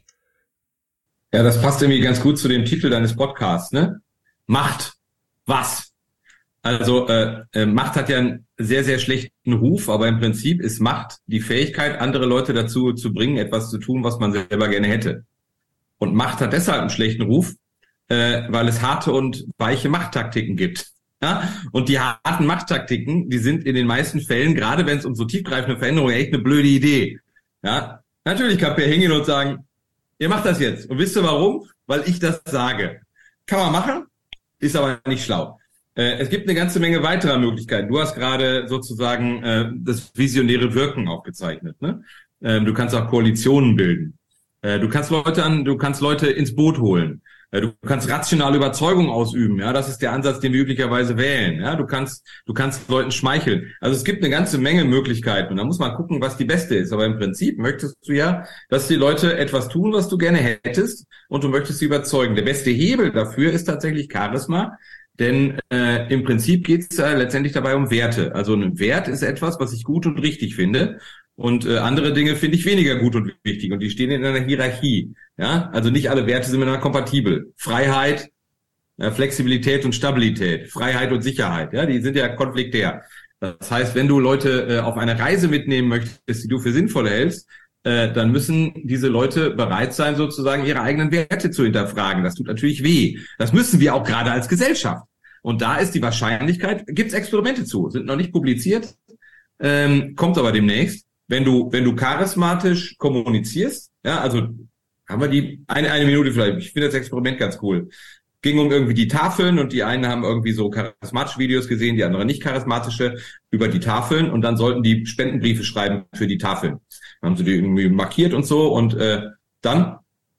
Ja, das passt irgendwie ganz gut zu dem Titel deines Podcasts, ne? Macht was? Also, äh, äh, Macht hat ja einen sehr, sehr schlechten Ruf, aber im Prinzip ist Macht die Fähigkeit, andere Leute dazu zu bringen, etwas zu tun, was man selber gerne hätte. Und Macht hat deshalb einen schlechten Ruf, äh, weil es harte und weiche Machttaktiken gibt. Ja? Und die harten Machttaktiken, die sind in den meisten Fällen, gerade wenn es um so tiefgreifende Veränderungen, echt eine blöde Idee. Ja? Natürlich kann Per hingehen und sagen, ihr macht das jetzt. Und wisst ihr warum? Weil ich das sage. Kann man machen, ist aber nicht schlau. Äh, es gibt eine ganze Menge weiterer Möglichkeiten. Du hast gerade sozusagen äh, das visionäre Wirken aufgezeichnet. Ne? Äh, du kannst auch Koalitionen bilden. Äh, du kannst Leute an, du kannst Leute ins Boot holen. Du kannst rationale Überzeugung ausüben, ja, das ist der Ansatz, den wir üblicherweise wählen, ja, du kannst, du kannst Leuten schmeicheln. Also es gibt eine ganze Menge Möglichkeiten und da muss man gucken, was die beste ist. Aber im Prinzip möchtest du ja, dass die Leute etwas tun, was du gerne hättest und du möchtest sie überzeugen. Der beste Hebel dafür ist tatsächlich Charisma, denn äh, im Prinzip geht es äh, letztendlich dabei um Werte. Also ein Wert ist etwas, was ich gut und richtig finde. Und äh, andere Dinge finde ich weniger gut und wichtig und die stehen in einer Hierarchie. Ja, also nicht alle Werte sind miteinander kompatibel. Freiheit, ja, Flexibilität und Stabilität, Freiheit und Sicherheit, ja, die sind ja konfliktär. Das heißt, wenn du Leute äh, auf eine Reise mitnehmen möchtest, die du für sinnvoll hältst, äh, dann müssen diese Leute bereit sein, sozusagen ihre eigenen Werte zu hinterfragen. Das tut natürlich weh. Das müssen wir auch gerade als Gesellschaft. Und da ist die Wahrscheinlichkeit, gibt es Experimente zu, sind noch nicht publiziert, ähm, kommt aber demnächst. Wenn du, wenn du charismatisch kommunizierst, ja, also haben wir die eine, eine Minute vielleicht. Ich finde das Experiment ganz cool. Ging um irgendwie die Tafeln und die einen haben irgendwie so charismatische Videos gesehen, die anderen nicht charismatische über die Tafeln und dann sollten die Spendenbriefe schreiben für die Tafeln. Dann haben sie die irgendwie markiert und so und äh, dann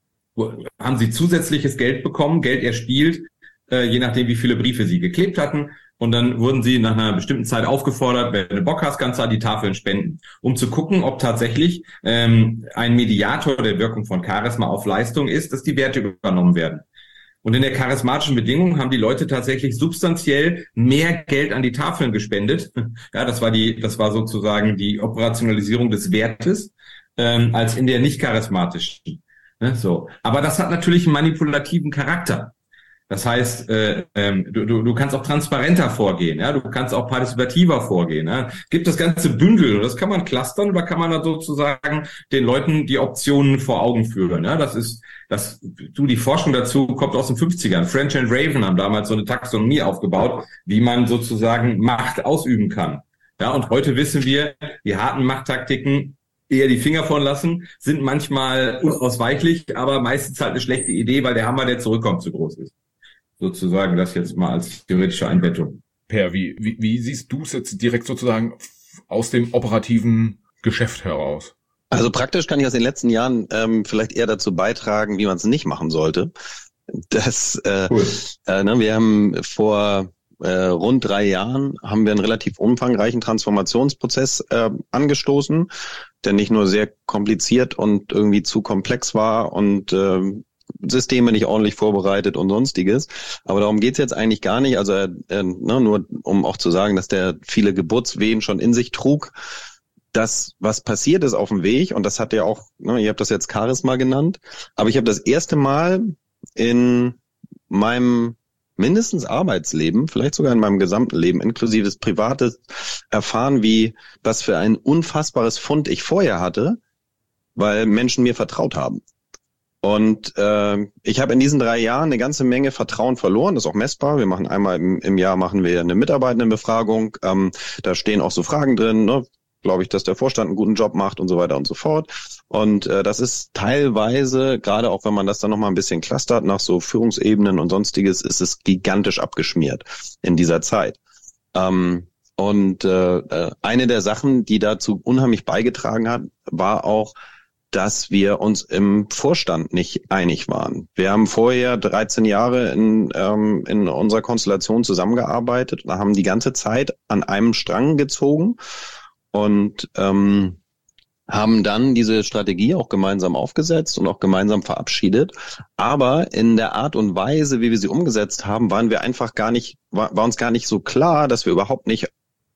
haben sie zusätzliches Geld bekommen, Geld erspielt, äh, je nachdem wie viele Briefe sie geklebt hatten. Und dann wurden sie nach einer bestimmten Zeit aufgefordert, wenn du Bock hast, kannst du an die Tafeln spenden, um zu gucken, ob tatsächlich ähm, ein Mediator der Wirkung von Charisma auf Leistung ist, dass die Werte übernommen werden. Und in der charismatischen Bedingung haben die Leute tatsächlich substanziell mehr Geld an die Tafeln gespendet. Ja, das war die, das war sozusagen die Operationalisierung des Wertes ähm, als in der nicht charismatischen. Ne, so, aber das hat natürlich einen manipulativen Charakter. Das heißt, äh, ähm, du, du, du kannst auch transparenter vorgehen, ja, du kannst auch partizipativer vorgehen. Ja. Gibt das ganze Bündel und das kann man clustern oder kann man dann sozusagen den Leuten die Optionen vor Augen führen. Ja. Das ist, das, du, die Forschung dazu kommt aus den fünfzigern. French and Raven haben damals so eine Taxonomie aufgebaut, wie man sozusagen Macht ausüben kann. Ja, und heute wissen wir, die harten Machttaktiken eher die Finger von lassen, sind manchmal unausweichlich, aber meistens halt eine schlechte Idee, weil der Hammer, der zurückkommt, zu groß ist. Sozusagen das jetzt mal als theoretische Einbettung. Per, wie, wie, wie siehst du es jetzt direkt sozusagen aus dem operativen Geschäft heraus? Also praktisch kann ich aus den letzten Jahren ähm, vielleicht eher dazu beitragen, wie man es nicht machen sollte. Das, äh, cool. äh, ne, wir haben vor äh, rund drei Jahren haben wir einen relativ umfangreichen Transformationsprozess äh, angestoßen, der nicht nur sehr kompliziert und irgendwie zu komplex war und äh, Systeme nicht ordentlich vorbereitet und sonstiges. Aber darum geht's jetzt eigentlich gar nicht. Also äh, ne, nur um auch zu sagen, dass der viele Geburtswehen schon in sich trug. Das, was passiert ist auf dem Weg, und das hat ja auch, ne, ihr habt das jetzt Charisma genannt, aber ich habe das erste Mal in meinem mindestens Arbeitsleben, vielleicht sogar in meinem gesamten Leben, inklusive des Privates, erfahren, wie was für ein unfassbares Fund ich vorher hatte, weil Menschen mir vertraut haben. Und äh, ich habe in diesen drei Jahren eine ganze Menge Vertrauen verloren, das ist auch messbar. Wir machen einmal im, im Jahr machen wir eine Mitarbeitendenbefragung. Ähm, da stehen auch so Fragen drin, ne? Glaube ich, dass der Vorstand einen guten Job macht und so weiter und so fort. Und äh, das ist teilweise, gerade auch wenn man das dann nochmal ein bisschen clustert nach so Führungsebenen und sonstiges, ist es gigantisch abgeschmiert in dieser Zeit. Ähm, und äh, eine der Sachen, die dazu unheimlich beigetragen hat, war auch, dass wir uns im Vorstand nicht einig waren. Wir haben vorher dreizehn Jahre in, ähm, in unserer Konstellation zusammengearbeitet und haben die ganze Zeit an einem Strang gezogen und ähm, haben dann diese Strategie auch gemeinsam aufgesetzt und auch gemeinsam verabschiedet. Aber in der Art und Weise, wie wir sie umgesetzt haben, waren wir einfach gar nicht, war, war uns gar nicht so klar, dass wir überhaupt nicht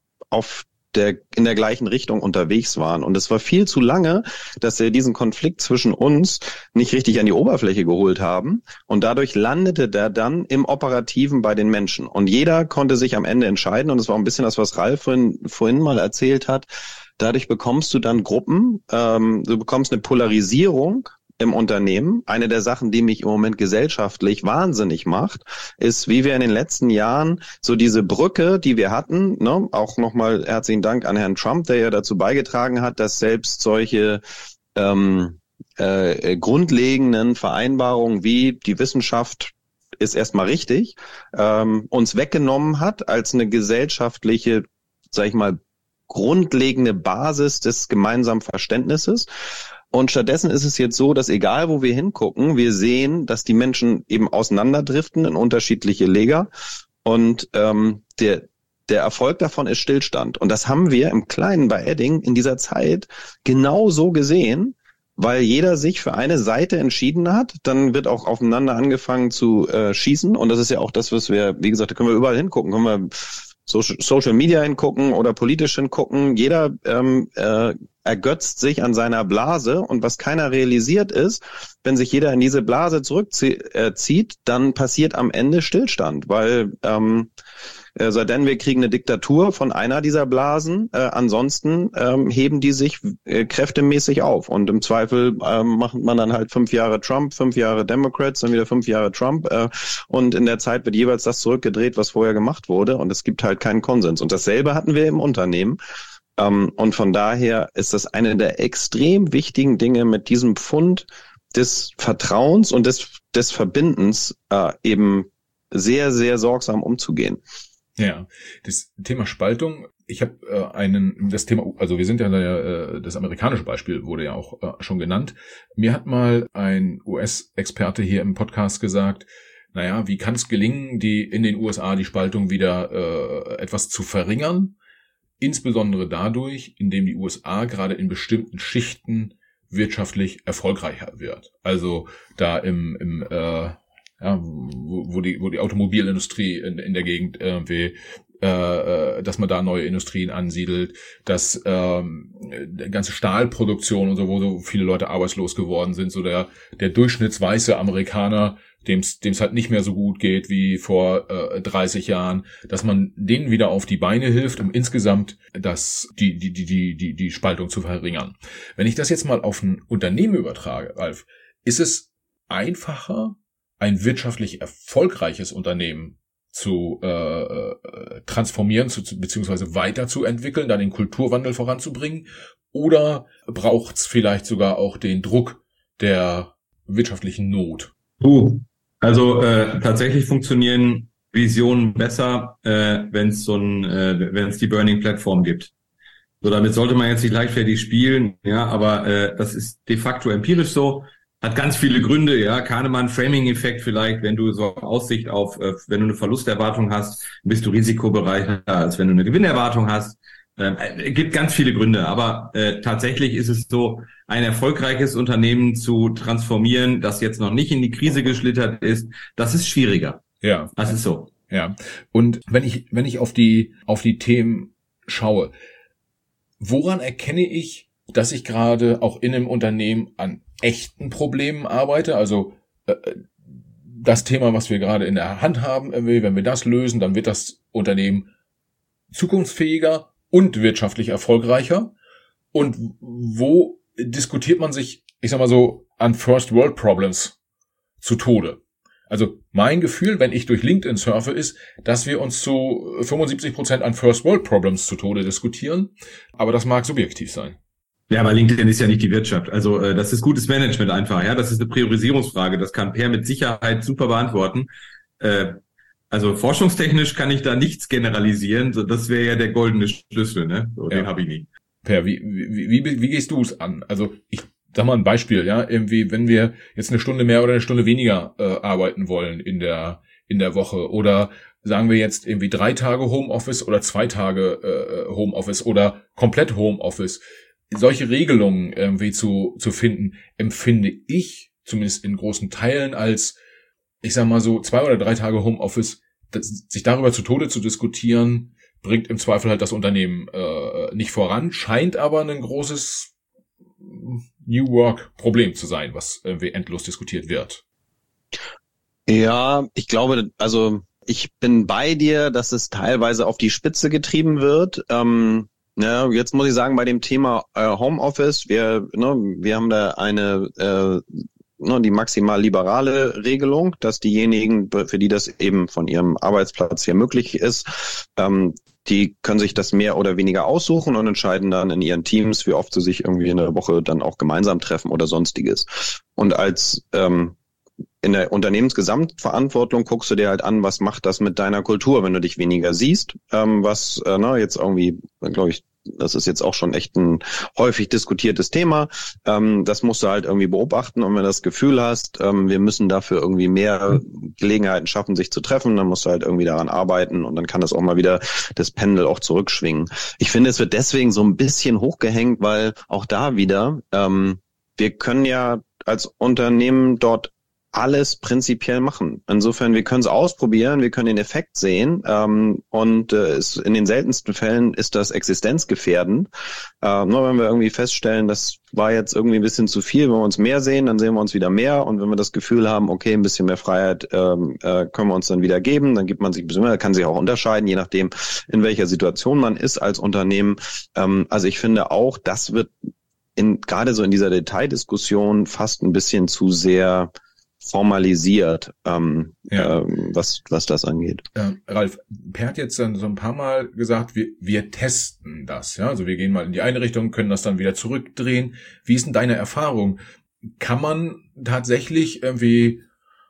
auf der in der gleichen Richtung unterwegs waren. Und es war viel zu lange, dass wir diesen Konflikt zwischen uns nicht richtig an die Oberfläche geholt haben. Und dadurch landete der dann im Operativen bei den Menschen. Und jeder konnte sich am Ende entscheiden. Und das war ein bisschen das, was Ralf vorhin, vorhin mal erzählt hat. Dadurch bekommst du dann Gruppen, ähm, du bekommst eine Polarisierung im Unternehmen. Eine der Sachen, die mich im Moment gesellschaftlich wahnsinnig macht, ist, wie wir in den letzten Jahren so diese Brücke, die wir hatten, ne, auch nochmal herzlichen Dank an Herrn Trump, der ja dazu beigetragen hat, dass selbst solche ähm, äh, grundlegenden Vereinbarungen wie die Wissenschaft ist erstmal richtig, ähm, uns weggenommen hat als eine gesellschaftliche, sag ich mal, grundlegende Basis des gemeinsamen Verständnisses. Und stattdessen ist es jetzt so, dass egal wo wir hingucken, wir sehen, dass die Menschen eben auseinanderdriften in unterschiedliche Lager und ähm, der der Erfolg davon ist Stillstand. Und das haben wir im Kleinen bei Edding in dieser Zeit genau so gesehen, weil jeder sich für eine Seite entschieden hat. Dann wird auch aufeinander angefangen zu äh, schießen. Und das ist ja auch das, was wir, wie gesagt, da können wir überall hingucken, können wir Social Media hingucken oder politisch hingucken. Jeder ähm, äh, ergötzt sich an seiner Blase und was keiner realisiert ist, wenn sich jeder in diese Blase zurückzieht, dann passiert am Ende Stillstand, weil ähm, äh, sei denn wir kriegen eine Diktatur von einer dieser Blasen, äh, ansonsten ähm, heben die sich äh, kräftemäßig auf und im Zweifel ähm, macht man dann halt fünf Jahre Trump, fünf Jahre Democrats, dann wieder fünf Jahre Trump äh, und in der Zeit wird jeweils das zurückgedreht, was vorher gemacht wurde und es gibt halt keinen Konsens und dasselbe hatten wir im Unternehmen. Um, und von daher ist das eine der extrem wichtigen Dinge, mit diesem Pfund des Vertrauens und des, des Verbindens äh, eben sehr, sehr sorgsam umzugehen. Ja, das Thema Spaltung, ich habe äh, einen, das Thema, also wir sind ja, äh, das amerikanische Beispiel wurde ja auch äh, schon genannt. Mir hat mal ein U S-Experte hier im Podcast gesagt, naja, wie kann es gelingen, die in den U S A die Spaltung wieder äh, etwas zu verringern? Insbesondere dadurch, indem die U S A gerade in bestimmten Schichten wirtschaftlich erfolgreicher wird. Also da im, im äh, ja, wo, wo die wo die Automobilindustrie in, in der Gegend irgendwie, äh, dass man da neue Industrien ansiedelt, dass ähm, die ganze Stahlproduktion und so, wo so viele Leute arbeitslos geworden sind, so der der durchschnittsweiße Amerikaner, dem's dem's halt nicht mehr so gut geht wie vor äh, dreißig Jahren, dass man denen wieder auf die Beine hilft, um insgesamt das die die die die die die Spaltung zu verringern. Wenn ich das jetzt mal auf ein Unternehmen übertrage, Ralf, ist es einfacher, ein wirtschaftlich erfolgreiches Unternehmen zu äh, transformieren, zu, beziehungsweise weiterzuentwickeln, da den Kulturwandel voranzubringen, oder braucht's vielleicht sogar auch den Druck der wirtschaftlichen Not? Uh, also äh, tatsächlich funktionieren Visionen besser, äh, wenn es so ein, äh, wenn es die Burning Platform gibt. So, damit sollte man jetzt nicht leichtfertig spielen, ja, aber äh, das ist de facto empirisch so. Hat ganz viele Gründe, ja, Kahnemann, Framing-Effekt vielleicht, wenn du so Aussicht auf, äh, wenn du eine Verlusterwartung hast, bist du risikobereicher, als wenn du eine Gewinnerwartung hast. Äh, gibt ganz viele Gründe, aber äh, tatsächlich ist es so, ein erfolgreiches Unternehmen zu transformieren, das jetzt noch nicht in die Krise geschlittert ist, das ist schwieriger. Ja. Das ist so. Ja. Und wenn ich, wenn ich auf die, auf die Themen schaue, woran erkenne ich, dass ich gerade auch in einem Unternehmen an echten Problemen arbeite? Also äh, das Thema, was wir gerade in der Hand haben, wenn wir das lösen, dann wird das Unternehmen zukunftsfähiger und wirtschaftlich erfolgreicher. Und wo diskutiert man sich, ich sag mal so, an First World Problems zu Tode. Also mein Gefühl, wenn ich durch LinkedIn surfe, ist, dass wir uns zu fünfundsiebzig Prozent an First World Problems zu Tode diskutieren. Aber das mag subjektiv sein. Ja, aber LinkedIn ist ja nicht die Wirtschaft. Also äh, das ist gutes Management einfach. Ja, das ist eine Priorisierungsfrage. Das kann Per mit Sicherheit super beantworten. Äh, also forschungstechnisch kann ich da nichts generalisieren. So, das wäre ja der goldene Schlüssel, ne? So, ja. Den habe ich nicht. Per, wie, wie, wie, wie gehst du es an? Also ich sag mal ein Beispiel, ja, irgendwie, wenn wir jetzt eine Stunde mehr oder eine Stunde weniger äh, arbeiten wollen in der in der Woche oder sagen wir jetzt irgendwie drei Tage Homeoffice oder zwei Tage äh, Homeoffice oder komplett Homeoffice, solche Regelungen irgendwie zu zu finden, empfinde ich zumindest in großen Teilen als, ich sag mal so, zwei oder drei Tage Homeoffice, das, sich darüber zu Tode zu diskutieren, bringt im Zweifel halt das Unternehmen äh, nicht voran, scheint aber ein großes New Work-Problem zu sein, was irgendwie endlos diskutiert wird. Ja, ich glaube, also ich bin bei dir, dass es teilweise auf die Spitze getrieben wird. Ähm, ja, jetzt muss ich sagen, bei dem Thema äh, Homeoffice, wir, ne, wir haben da eine äh, ne, die maximal liberale Regelung, dass diejenigen, für die das eben von ihrem Arbeitsplatz hier möglich ist, ähm, die können sich das mehr oder weniger aussuchen und entscheiden dann in ihren Teams, wie oft sie sich irgendwie in der Woche dann auch gemeinsam treffen oder sonstiges. Und als ähm, in der Unternehmensgesamtverantwortung guckst du dir halt an, was macht das mit deiner Kultur, wenn du dich weniger siehst, ähm, was äh, ne, jetzt irgendwie, glaube ich, das ist jetzt auch schon echt ein häufig diskutiertes Thema. Ähm, das musst du halt irgendwie beobachten. Und wenn du das Gefühl hast, ähm, wir müssen dafür irgendwie mehr Gelegenheiten schaffen, sich zu treffen, dann musst du halt irgendwie daran arbeiten. Und dann kann das auch mal wieder das Pendel auch zurückschwingen. Ich finde, es wird deswegen so ein bisschen hochgehängt, weil auch da wieder, ähm, wir können ja als Unternehmen dort alles prinzipiell machen. Insofern, wir können es ausprobieren, wir können den Effekt sehen ähm, und äh, ist, in den seltensten Fällen ist das existenzgefährdend. Äh, nur wenn wir irgendwie feststellen, das war jetzt irgendwie ein bisschen zu viel, wenn wir uns mehr sehen, dann sehen wir uns wieder mehr und wenn wir das Gefühl haben, okay, ein bisschen mehr Freiheit ähm, äh, können wir uns dann wieder geben, dann gibt man sich ein bisschen mehr, kann sich auch unterscheiden, je nachdem, in welcher Situation man ist als Unternehmen. Ähm, also ich finde auch, das wird in gerade so in dieser Detaildiskussion fast ein bisschen zu sehr formalisiert, ähm, ja. ähm, was was das angeht. Äh, Ralf, Per hat jetzt dann so ein paar Mal gesagt, wir wir testen das, ja, also wir gehen mal in die eine Richtung, können das dann wieder zurückdrehen. Wie ist denn deine Erfahrung? Kann man tatsächlich irgendwie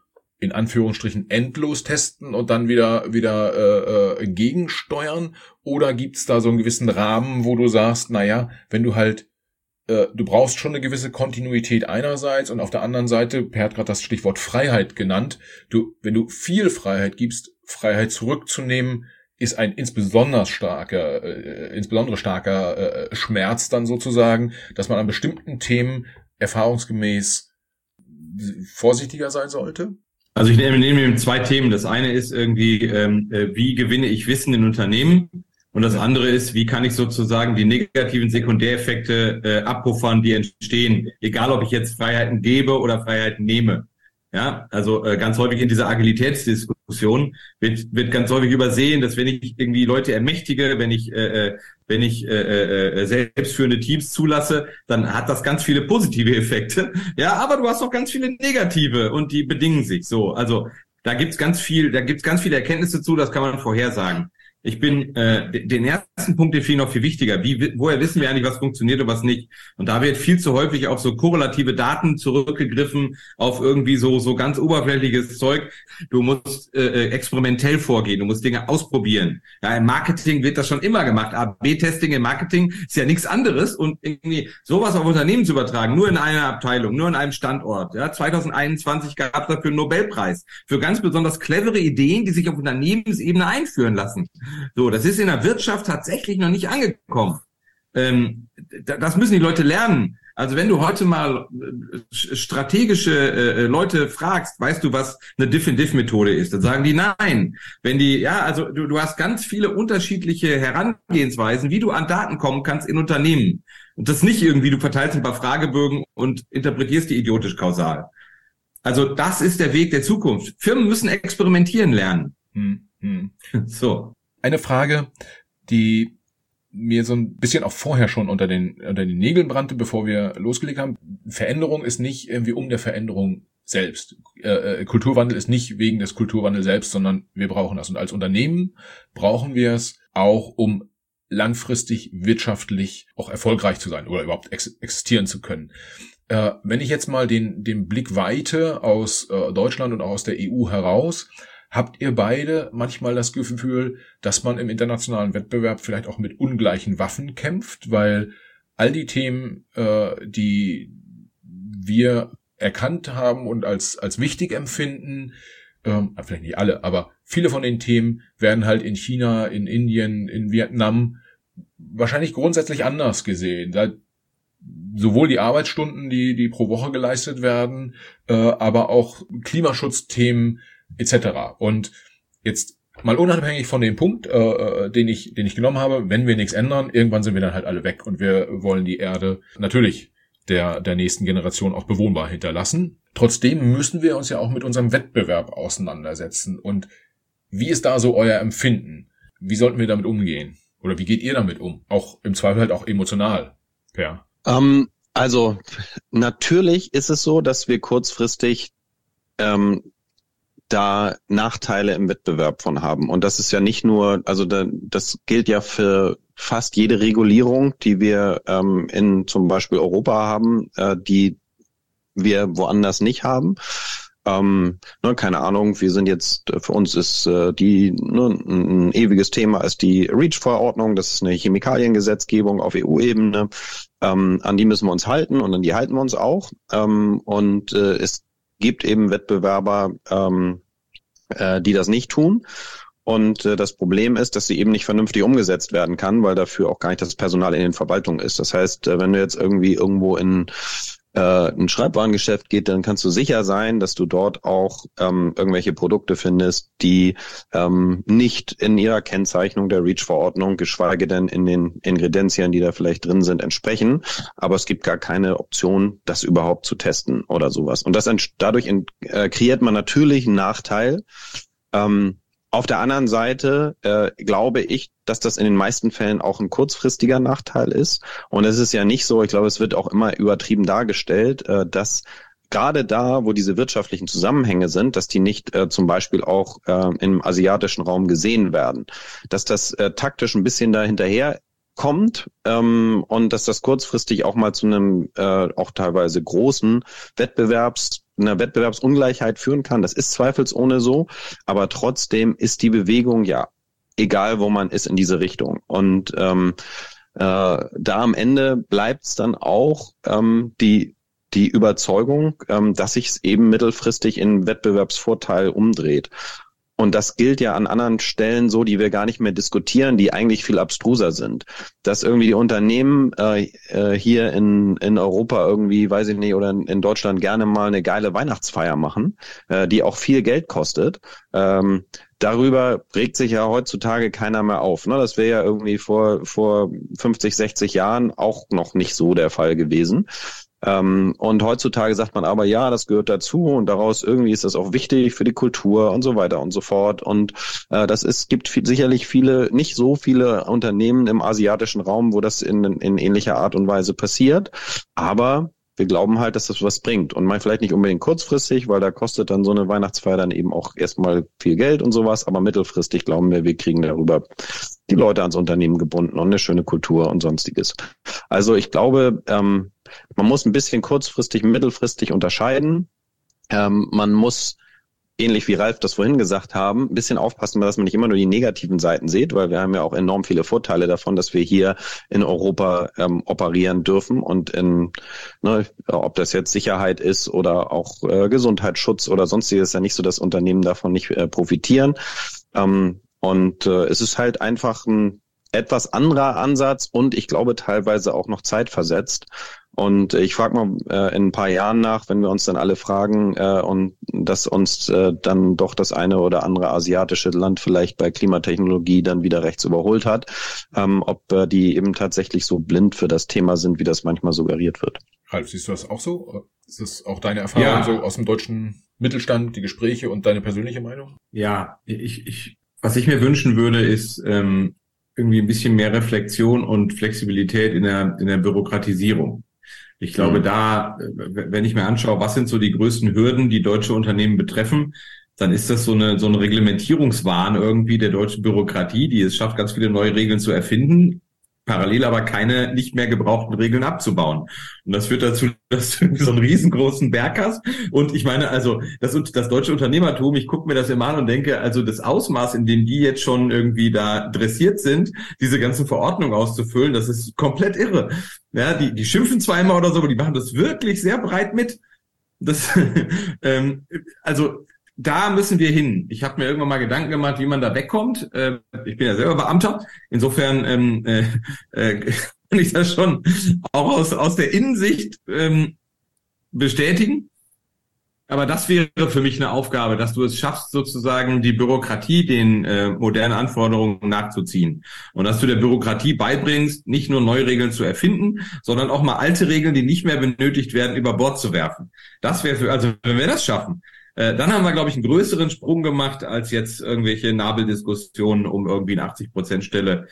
in Anführungsstrichen endlos testen und dann wieder wieder äh, äh, gegensteuern? Oder gibt's da so einen gewissen Rahmen, wo du sagst, naja, wenn du halt du brauchst schon eine gewisse Kontinuität einerseits und auf der anderen Seite, Per hat gerade das Stichwort Freiheit genannt, du, wenn du viel Freiheit gibst, Freiheit zurückzunehmen, ist ein insbesondere starker, äh, insbesondere starker äh, Schmerz dann sozusagen, dass man an bestimmten Themen erfahrungsgemäß vorsichtiger sein sollte? Also ich nehme, nehme zwei Themen. Das eine ist irgendwie, ähm, wie gewinne ich Wissen in Unternehmen? Und das andere ist, wie kann ich sozusagen die negativen Sekundäreffekte äh, abpuffern, die entstehen, egal ob ich jetzt Freiheiten gebe oder Freiheiten nehme. Ja, also äh, ganz häufig in dieser Agilitätsdiskussion wird wird ganz häufig übersehen, dass wenn ich irgendwie Leute ermächtige, wenn ich äh, wenn ich äh, äh, selbstführende Teams zulasse, dann hat das ganz viele positive Effekte. Ja, aber du hast auch ganz viele negative und die bedingen sich so. Also da gibt's ganz viel, da gibt's ganz viele Erkenntnisse zu, das kann man vorhersagen. Ich bin äh, den ersten Punkt, den finde ich noch viel wichtiger. Wie, woher wissen wir eigentlich, was funktioniert und was nicht? Und da wird viel zu häufig auf so korrelative Daten zurückgegriffen, auf irgendwie so so ganz oberflächliches Zeug. Du musst äh, experimentell vorgehen, du musst Dinge ausprobieren. Ja, im Marketing wird das schon immer gemacht. A B-Testing im Marketing ist ja nichts anderes und irgendwie sowas auf Unternehmen zu übertragen, nur in einer Abteilung, nur in einem Standort. Ja, zwanzig einundzwanzig gab es dafür einen Nobelpreis für ganz besonders clevere Ideen, die sich auf Unternehmensebene einführen lassen. So, das ist in der Wirtschaft tatsächlich noch nicht angekommen. Ähm, das müssen die Leute lernen. Also wenn du heute mal strategische äh, Leute fragst, weißt du, was eine Diff-and-Diff-Methode ist? Dann sagen die nein. Wenn die, ja, also du, du hast ganz viele unterschiedliche Herangehensweisen, wie du an Daten kommen kannst in Unternehmen. Und das nicht irgendwie, du verteilst ein paar Fragebögen und interpretierst die idiotisch kausal. Also das ist der Weg der Zukunft. Firmen müssen experimentieren lernen. Hm, hm. So. Eine Frage, die mir so ein bisschen auch vorher schon unter den unter den Nägeln brannte, bevor wir losgelegt haben. Veränderung ist nicht irgendwie um der Veränderung selbst. Äh, Kulturwandel ist nicht wegen des Kulturwandels selbst, sondern wir brauchen das. Und als Unternehmen brauchen wir es auch, um langfristig wirtschaftlich auch erfolgreich zu sein oder überhaupt ex- existieren zu können. Äh, wenn ich jetzt mal den den Blick weite aus äh, Deutschland und auch aus der E U heraus, habt ihr beide manchmal das Gefühl, dass man im internationalen Wettbewerb vielleicht auch mit ungleichen Waffen kämpft, weil all die Themen, äh, die wir erkannt haben und als als wichtig empfinden, ähm, vielleicht nicht alle, aber viele von den Themen werden halt in China, in Indien, in Vietnam wahrscheinlich grundsätzlich anders gesehen. Da sowohl die Arbeitsstunden, die die pro Woche geleistet werden, äh, aber auch Klimaschutzthemen et cetera. Und jetzt mal unabhängig von dem Punkt, äh, den ich den ich genommen habe, wenn wir nichts ändern, irgendwann sind wir dann halt alle weg und wir wollen die Erde natürlich der der nächsten Generation auch bewohnbar hinterlassen. Trotzdem müssen wir uns ja auch mit unserem Wettbewerb auseinandersetzen. Und wie ist da so euer Empfinden? Wie sollten wir damit umgehen? Oder wie geht ihr damit um? Auch im Zweifel halt auch emotional. Ja. Ähm, also natürlich ist es so, dass wir kurzfristig ähm, da Nachteile im Wettbewerb von haben. Und das ist ja nicht nur, also da, das gilt ja für fast jede Regulierung, die wir ähm, in zum Beispiel Europa haben, äh, die wir woanders nicht haben. Ähm, ne, keine Ahnung, wir sind jetzt, für uns ist äh, die ne, ein ewiges Thema ist die REACH-Verordnung, das ist eine Chemikaliengesetzgebung auf E U-Ebene, ähm, an die müssen wir uns halten und an die halten wir uns auch. Ähm, und äh, es gibt eben Wettbewerber, ähm, äh, die das nicht tun. Und äh, das Problem ist, dass sie eben nicht vernünftig umgesetzt werden kann, weil dafür auch gar nicht das Personal in den Verwaltungen ist. Das heißt, äh, wenn du jetzt irgendwie irgendwo in äh, ein Schreibwarengeschäft geht, dann kannst du sicher sein, dass du dort auch ähm, irgendwelche Produkte findest, die ähm, nicht in ihrer Kennzeichnung der REACH-Verordnung, geschweige denn in den Ingredienzien, die da vielleicht drin sind, entsprechen. Aber es gibt gar keine Option, das überhaupt zu testen oder sowas. Und das ent- dadurch ent- äh, kreiert man natürlich einen Nachteil. Ähm, Auf der anderen Seite äh, glaube ich, dass das in den meisten Fällen auch ein kurzfristiger Nachteil ist. Und es ist ja nicht so, ich glaube, es wird auch immer übertrieben dargestellt, äh, dass gerade da, wo diese wirtschaftlichen Zusammenhänge sind, dass die nicht äh, zum Beispiel auch äh, im asiatischen Raum gesehen werden. Dass das äh, taktisch ein bisschen da hinterher kommt ähm, und dass das kurzfristig auch mal zu einem äh, auch teilweise großen Wettbewerbs einer Wettbewerbsungleichheit führen kann. Das ist zweifelsohne so, aber trotzdem ist die Bewegung ja, egal wo man ist, in diese Richtung. Und ähm, äh, da am Ende bleibt es dann auch ähm, die die Überzeugung, ähm, dass sich es eben mittelfristig in Wettbewerbsvorteil umdreht. Und das gilt ja an anderen Stellen so, die wir gar nicht mehr diskutieren, die eigentlich viel abstruser sind. Dass irgendwie die Unternehmen äh, äh, hier in in Europa irgendwie, weiß ich nicht, oder in, in Deutschland gerne mal eine geile Weihnachtsfeier machen, äh, die auch viel Geld kostet. Ähm, darüber regt sich ja heutzutage keiner mehr auf. Ne? Das wäre ja irgendwie vor vor fünfzig, sechzig Jahren auch noch nicht so der Fall gewesen. Ähm, und heutzutage sagt man aber, ja, das gehört dazu und daraus irgendwie ist das auch wichtig für die Kultur und so weiter und so fort. Und äh, das ist gibt viel, sicherlich viele, nicht so viele Unternehmen im asiatischen Raum, wo das in, in ähnlicher Art und Weise passiert. Aber wir glauben halt, dass das was bringt. Und mal vielleicht nicht unbedingt kurzfristig, weil da kostet dann so eine Weihnachtsfeier dann eben auch erstmal viel Geld und sowas. Aber mittelfristig glauben wir, wir kriegen darüber die Leute ans Unternehmen gebunden und eine schöne Kultur und sonstiges. Also ich glaube, ähm, man muss ein bisschen kurzfristig, mittelfristig unterscheiden. Ähm, man muss, ähnlich wie Ralf das vorhin gesagt haben, ein bisschen aufpassen, dass man nicht immer nur die negativen Seiten sieht, weil wir haben ja auch enorm viele Vorteile davon, dass wir hier in Europa ähm, operieren dürfen und in, ne, ob das jetzt Sicherheit ist oder auch äh, Gesundheitsschutz oder sonstiges, ist ja nicht so, dass Unternehmen davon nicht äh, profitieren. Ähm, und äh, es ist halt einfach ein etwas anderer Ansatz und ich glaube teilweise auch noch zeitversetzt. Und ich frage mal äh, in ein paar Jahren nach, wenn wir uns dann alle fragen äh, und dass uns äh, dann doch das eine oder andere asiatische Land vielleicht bei Klimatechnologie dann wieder rechts überholt hat, ähm, ob äh, die eben tatsächlich so blind für das Thema sind, wie das manchmal suggeriert wird. Ralf, siehst du das auch so? Ist das auch deine Erfahrung Ja. so aus dem deutschen Mittelstand, die Gespräche und deine persönliche Meinung? Ja, ich, ich, was ich mir wünschen würde, ist, ähm, irgendwie ein bisschen mehr Reflexion und Flexibilität in der, in der Bürokratisierung. Ich glaube, mhm. da, wenn ich mir anschaue, was sind so die größten Hürden, die deutsche Unternehmen betreffen, dann ist das so eine, so ein Reglementierungswahn irgendwie der deutschen Bürokratie, die es schafft, ganz viele neue Regeln zu erfinden, parallel aber keine nicht mehr gebrauchten Regeln abzubauen. Und das führt dazu, dass du so einen riesengroßen Berg hast. Und ich meine, also das, das deutsche Unternehmertum, ich gucke mir das immer an und denke, also das Ausmaß, in dem die jetzt schon irgendwie da dressiert sind, diese ganzen Verordnungen auszufüllen, das ist komplett irre. Ja, die, die schimpfen zwar immer oder so, aber die machen das wirklich sehr breit mit. Das, ähm, also da müssen wir hin. Ich habe mir irgendwann mal Gedanken gemacht, wie man da wegkommt. Äh, ich bin ja selber Beamter. Insofern ähm, äh, äh, kann ich das schon auch aus, aus der Innensicht ähm, bestätigen. Aber das wäre für mich eine Aufgabe, dass du es schaffst, sozusagen die Bürokratie den äh, modernen Anforderungen nachzuziehen. Und dass du der Bürokratie beibringst, nicht nur neue Regeln zu erfinden, sondern auch mal alte Regeln, die nicht mehr benötigt werden, über Bord zu werfen. Das wäre für, also wenn wir das schaffen, dann haben wir, glaube ich, einen größeren Sprung gemacht als jetzt irgendwelche Nabeldiskussionen um irgendwie eine achtzig Prozent Stelle,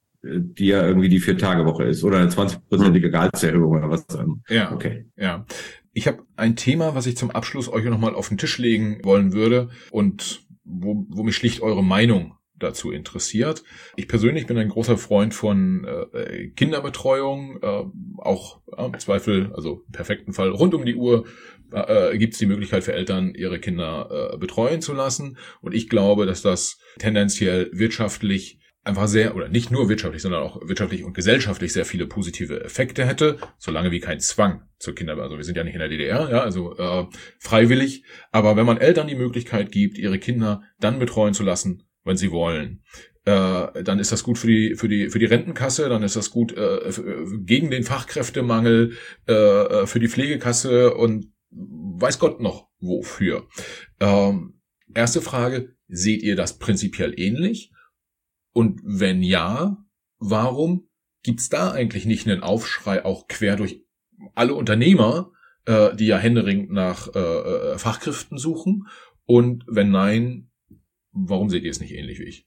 die ja irgendwie die Vier-Tage-Woche ist oder eine zwanzig-prozentige Gehaltserhöhung oder was. Ja, okay. Ja. Ich habe ein Thema, was ich zum Abschluss euch nochmal auf den Tisch legen wollen würde und wo, wo mich schlicht eure Meinung dazu interessiert. Ich persönlich bin ein großer Freund von äh, Kinderbetreuung, äh, auch äh, im Zweifel, also im perfekten Fall rund um die Uhr äh, gibt es die Möglichkeit für Eltern, ihre Kinder äh, betreuen zu lassen. Und ich glaube, dass das tendenziell wirtschaftlich einfach sehr, oder nicht nur wirtschaftlich, sondern auch wirtschaftlich und gesellschaftlich sehr viele positive Effekte hätte, solange wie kein Zwang zur Kinderbetreuung. Also wir sind ja nicht in der D D R, ja, also äh, freiwillig. Aber wenn man Eltern die Möglichkeit gibt, ihre Kinder dann betreuen zu lassen, wenn sie wollen, äh, dann ist das gut für die für die für die Rentenkasse, dann ist das gut äh, gegen den Fachkräftemangel, äh, für die Pflegekasse und weiß Gott noch wofür. Ähm, erste Frage, seht ihr das prinzipiell ähnlich? Und wenn ja, warum gibt's da eigentlich nicht einen Aufschrei auch quer durch alle Unternehmer, äh, die ja händeringend nach äh, Fachkräften suchen? Und wenn nein, warum seht ihr es nicht ähnlich wie ich?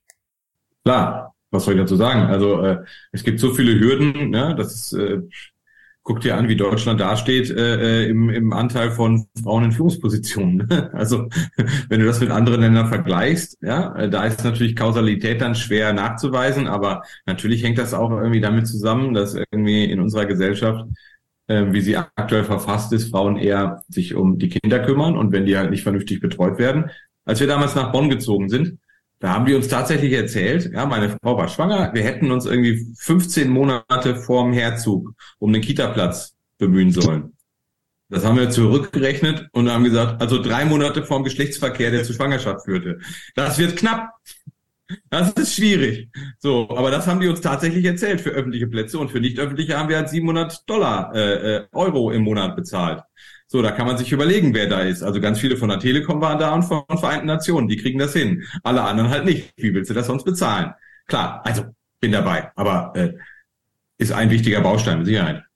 Klar, was soll ich dazu sagen? Also äh, es gibt so viele Hürden, ne? Das ist, äh, guck dir an, wie Deutschland dasteht äh, im, im Anteil von Frauen in Führungspositionen. Also wenn du das mit anderen Ländern vergleichst, ja, da ist natürlich Kausalität dann schwer nachzuweisen, aber natürlich hängt das auch irgendwie damit zusammen, dass irgendwie in unserer Gesellschaft, äh, wie sie aktuell verfasst ist, Frauen eher sich um die Kinder kümmern und wenn die halt nicht vernünftig betreut werden. Als wir damals nach Bonn gezogen sind, da haben die uns tatsächlich erzählt, ja, meine Frau war schwanger, wir hätten uns irgendwie fünfzehn Monate vorm Herzug um den Kita-Platz bemühen sollen. Das haben wir zurückgerechnet und haben gesagt, also drei Monate vorm Geschlechtsverkehr, der zur Schwangerschaft führte. Das wird knapp. Das ist schwierig. So, aber das haben die uns tatsächlich erzählt für öffentliche Plätze und für nicht öffentliche haben wir halt siebenhundert Dollar, äh, Euro im Monat bezahlt. So, da kann man sich überlegen, wer da ist. Also ganz viele von der Telekom waren da und von Vereinten Nationen, die kriegen das hin. Alle anderen halt nicht. Wie willst du das sonst bezahlen? Klar, also bin dabei, aber äh, ist ein wichtiger Baustein mit Sicherheit.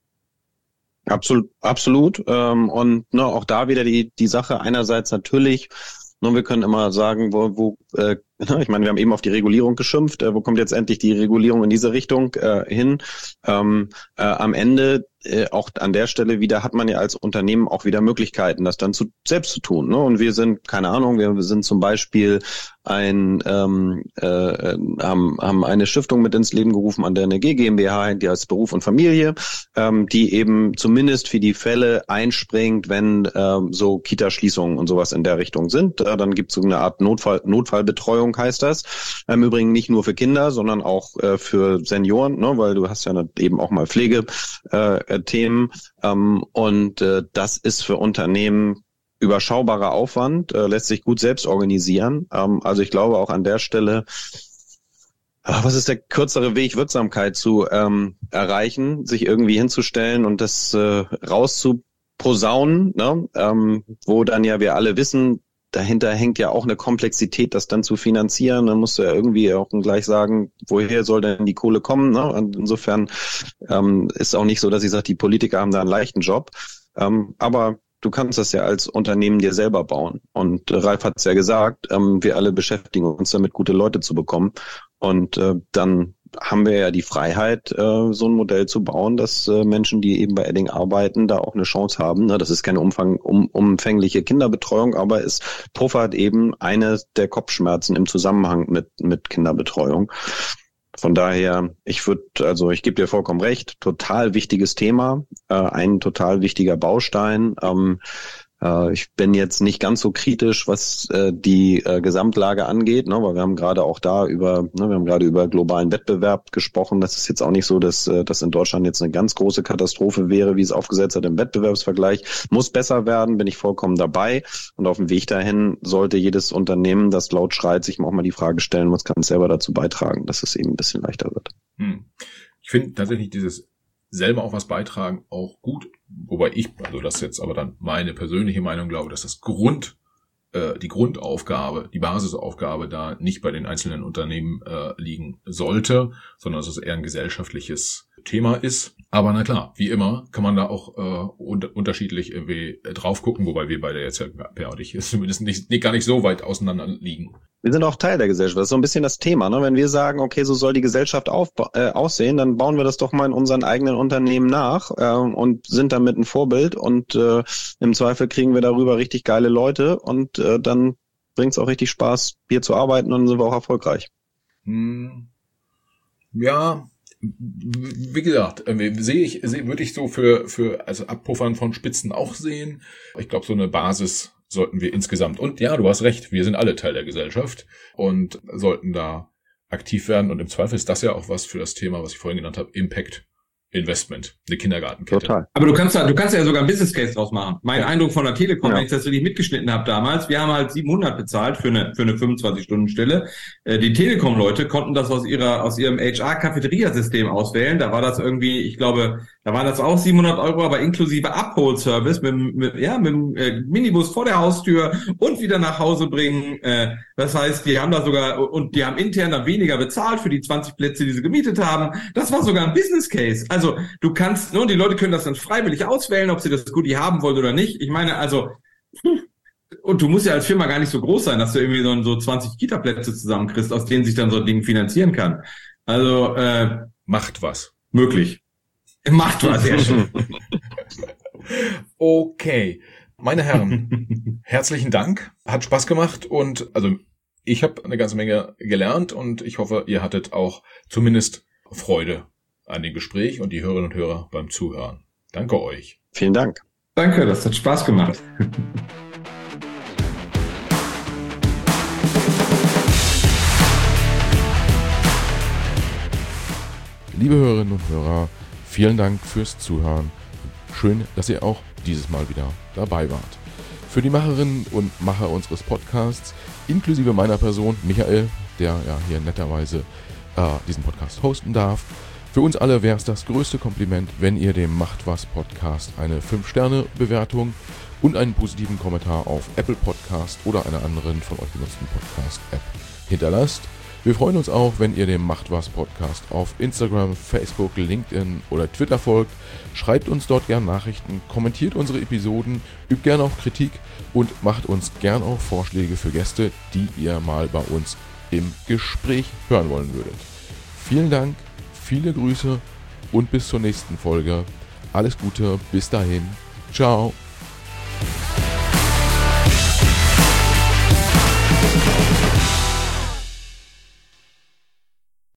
Absolut, absolut. Ähm, und ne, auch da wieder die die Sache einerseits natürlich. Nur wir können immer sagen, wo, wo äh, ich meine, wir haben eben auf die Regulierung geschimpft. Äh, wo kommt jetzt endlich die Regulierung in diese Richtung äh, hin? Ähm, äh, am Ende äh, auch an der Stelle wieder hat man ja als Unternehmen auch wieder Möglichkeiten, das dann zu selbst zu tun. Ne? Und wir sind, keine Ahnung, wir, wir sind zum Beispiel ein ähm, äh, haben, haben eine Stiftung mit ins Leben gerufen, an der eine G GmbH, die heißt Beruf und Familie, ähm, die eben zumindest für die Fälle einspringt, wenn ähm, so Kita-Schließungen und sowas in der Richtung sind. Äh, dann gibt es so eine Art Notfall, Notfallbetreuung, heißt das. Im Übrigen nicht nur für Kinder, sondern auch äh, für Senioren, ne? Weil du hast ja eben auch mal Pflegethemen. Äh, ähm, und äh, das ist für Unternehmen überschaubarer Aufwand, äh, lässt sich gut selbst organisieren. Ähm, also ich glaube auch an der Stelle, ach, was ist der kürzere Weg, Wirksamkeit zu ähm, erreichen, sich irgendwie hinzustellen und das äh, rauszuposaunen, ne? ähm, wo dann ja wir alle wissen, dahinter hängt ja auch eine Komplexität, das dann zu finanzieren. Dann musst du ja irgendwie auch gleich sagen, woher soll denn die Kohle kommen? Ne? Und insofern ähm, ist auch nicht so, dass ich sage, die Politiker haben da einen leichten Job. Ähm, aber du kannst das ja als Unternehmen dir selber bauen. Und äh, Ralf hat es ja gesagt, ähm, wir alle beschäftigen uns damit, gute Leute zu bekommen. Und äh, dann haben wir ja die Freiheit, äh, so ein Modell zu bauen, dass äh, Menschen, die eben bei Edding arbeiten, da auch eine Chance haben. Ne? Das ist keine umfang, um, umfängliche Kinderbetreuung, aber es puffert eben eine der Kopfschmerzen im Zusammenhang mit, mit Kinderbetreuung. Von daher, ich würde, also ich gebe dir vollkommen recht, total wichtiges Thema, äh, ein total wichtiger Baustein. Ähm, äh, ich bin jetzt nicht ganz so kritisch, was äh, die äh, Gesamtlage angeht, ne, weil wir haben gerade auch da über, ne, wir haben gerade über globalen Wettbewerb gesprochen. Das ist jetzt auch nicht so, dass äh, das in Deutschland jetzt eine ganz große Katastrophe wäre, wie es aufgesetzt hat im Wettbewerbsvergleich. Muss besser werden, bin ich vollkommen dabei. Und auf dem Weg dahin sollte jedes Unternehmen, das laut schreit, sich auch mal die Frage stellen, was kann es selber dazu beitragen, dass es eben ein bisschen leichter wird. Hm. Ich finde tatsächlich dieses selber auch was beitragen auch gut, wobei ich, also das ist jetzt aber dann meine persönliche Meinung, glaube, dass das Grund, äh, die Grundaufgabe, die Basisaufgabe da nicht bei den einzelnen Unternehmen äh, liegen sollte, sondern dass es eher ein gesellschaftliches Thema ist. Aber na klar, wie immer kann man da auch äh, un- unterschiedlich irgendwie drauf gucken, wobei wir beide jetzt ja, Per und ich, zumindest nicht, nicht gar nicht so weit auseinander liegen. Wir sind auch Teil der Gesellschaft. Das ist so ein bisschen das Thema. Ne? Wenn wir sagen, okay, so soll die Gesellschaft aufba- äh, aussehen, dann bauen wir das doch mal in unseren eigenen Unternehmen nach äh, und sind damit ein Vorbild. Und äh, im Zweifel kriegen wir darüber richtig geile Leute und äh, dann bringt es auch richtig Spaß, hier zu arbeiten und dann sind wir auch erfolgreich. Hm. Ja, wie gesagt, sehe ich, sehe, würde ich so für, für, also Abpuffern von Spitzen auch sehen. Ich glaube, so eine Basis sollten wir insgesamt, und ja, du hast recht, wir sind alle Teil der Gesellschaft und sollten da aktiv werden, und im Zweifel ist das ja auch was für das Thema, was ich vorhin genannt habe, Impact Investment, eine Kindergartenkette. Total. Aber du kannst da, du kannst ja sogar ein Business Case draus machen. Mein Ja. Eindruck von der Telekom, Ja. wenn ich das richtig mitgeschnitten habe damals, wir haben halt siebenhundert bezahlt für eine für eine fünfundzwanzig-Stunden-Stelle. Äh, die Telekom-Leute konnten das aus ihrer aus ihrem H R-Cafeteria-System auswählen. Da war das irgendwie, ich glaube, da waren das auch siebenhundert Euro, aber inklusive Abholservice mit, mit ja mit dem äh, Minibus vor der Haustür und wieder nach Hause bringen. Äh, das heißt, die haben da sogar, und die haben intern dann weniger bezahlt für die zwanzig Plätze, die sie gemietet haben. Das war sogar ein Business Case. Also du kannst, ne, die Leute können das dann freiwillig auswählen, ob sie das Goodie haben wollen oder nicht. Ich meine, also, und du musst ja als Firma gar nicht so groß sein, dass du irgendwie so, so zwanzig Kita-Plätze zusammenkriegst, aus denen sich dann so ein Ding finanzieren kann. Also, äh, Macht was. möglich. Macht was, sehr schön. Okay, meine Herren, herzlichen Dank. Hat Spaß gemacht, und also ich habe eine ganze Menge gelernt, und ich hoffe, ihr hattet auch zumindest Freude an dem Gespräch und die Hörerinnen und Hörer beim Zuhören. Danke euch. Vielen Dank. Danke, das hat Spaß gemacht. Liebe Hörerinnen und Hörer, vielen Dank fürs Zuhören. Schön, dass ihr auch dieses Mal wieder dabei wart. Für die Macherinnen und Macher unseres Podcasts, inklusive meiner Person, Michael, der ja hier netterweise äh, diesen Podcast hosten darf, für uns alle wäre es das größte Kompliment, wenn ihr dem Macht was Podcast eine fünf Sterne Bewertung und einen positiven Kommentar auf Apple Podcast oder einer anderen von euch genutzten Podcast-App hinterlasst. Wir freuen uns auch, wenn ihr dem Macht was Podcast auf Instagram, Facebook, LinkedIn oder Twitter folgt. Schreibt uns dort gern Nachrichten, kommentiert unsere Episoden, übt gern auch Kritik und macht uns gern auch Vorschläge für Gäste, die ihr mal bei uns im Gespräch hören wollen würdet. Vielen Dank, viele Grüße und bis zur nächsten Folge. Alles Gute, bis dahin. Ciao.